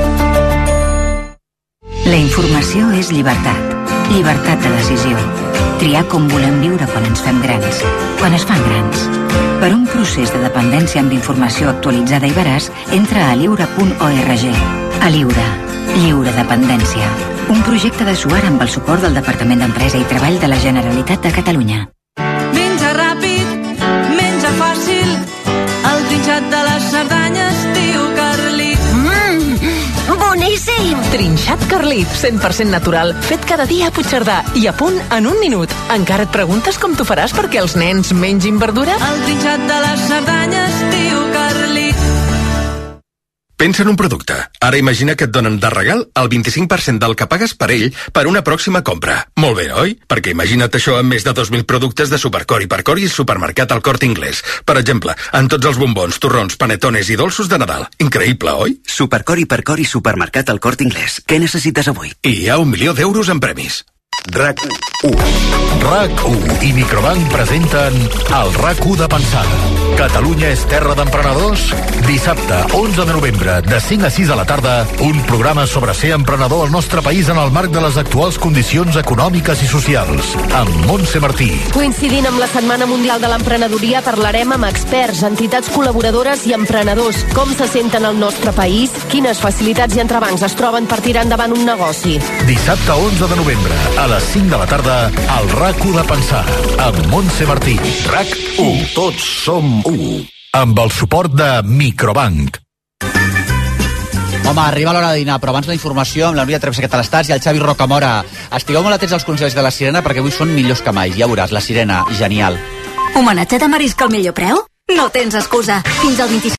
La informació és llibertat. Llibertat de decisió. Triar com volem viure quan ens fem grans. Quan es fan grans. Per un procés de dependència amb informació actualitzada i veraç, entra a lliure.org. A Lliure. Lliure dependència. Un projecte de Suar amb el suport del Departament d'Empresa i Treball de la Generalitat de Catalunya. Menja ràpid, menja fàcil, el trinxat de les Cerdanyes, tio Carlit. Boníssim! Trinxat Carlit, 100% natural, fet cada dia a Puigcerdà i a punt en un minut. Encara et preguntes com t'ho faràs perquè els nens mengin verdura? El trinxat de les Cerdanyes, tio Carlit. Pensa en un producte. Ara imagina que et donen de regal el 25% del que pagues per ell per una pròxima compra. Molt bé, oi? Perquè imagina't això amb més de 2.000 productes de Supercor, Hipercor i Supermercat al Corte Inglés. Per exemple, en tots els bombons, torrons, panetones i dolços de Nadal. Increïble, oi? Supercor, Hipercor i Supermercat al Corte Inglés. Què necessites avui? I hi ha 1 milió d'euros en premis. RAC1. RAC1 i Microbank presenten el RAC1 de Pensada. Catalunya és terra d'emprenedors? Dissabte, 11 de novembre, de 5 a 6 de la tarda, un programa sobre ser emprenedor al nostre país en el marc de les actuals condicions econòmiques i socials, amb Montse Martí. Coincidint amb la Setmana Mundial de l'Emprenedoria, parlarem amb experts, entitats col·laboradores i emprenedors. Com se senten al nostre país? Quines facilitats i entrebancs es troben per tirar endavant un negoci? Dissabte 11 de novembre, a les 5 de la tarda, al RAC1 de Pensada, amb Montse Martí. RAC1. Tots som u. Amb el suport de Microbank. Home, arriba l'hora de dinar, però abans la informació amb la Núria Travessa Catalestats i el Xavi Rocamora. Estigueu molt atents als consells de la Sirena perquè avui són millors que mai. Ja veuràs, la Sirena, genial. Homenatge de marisc al millor preu? No tens excusa. Fins al 25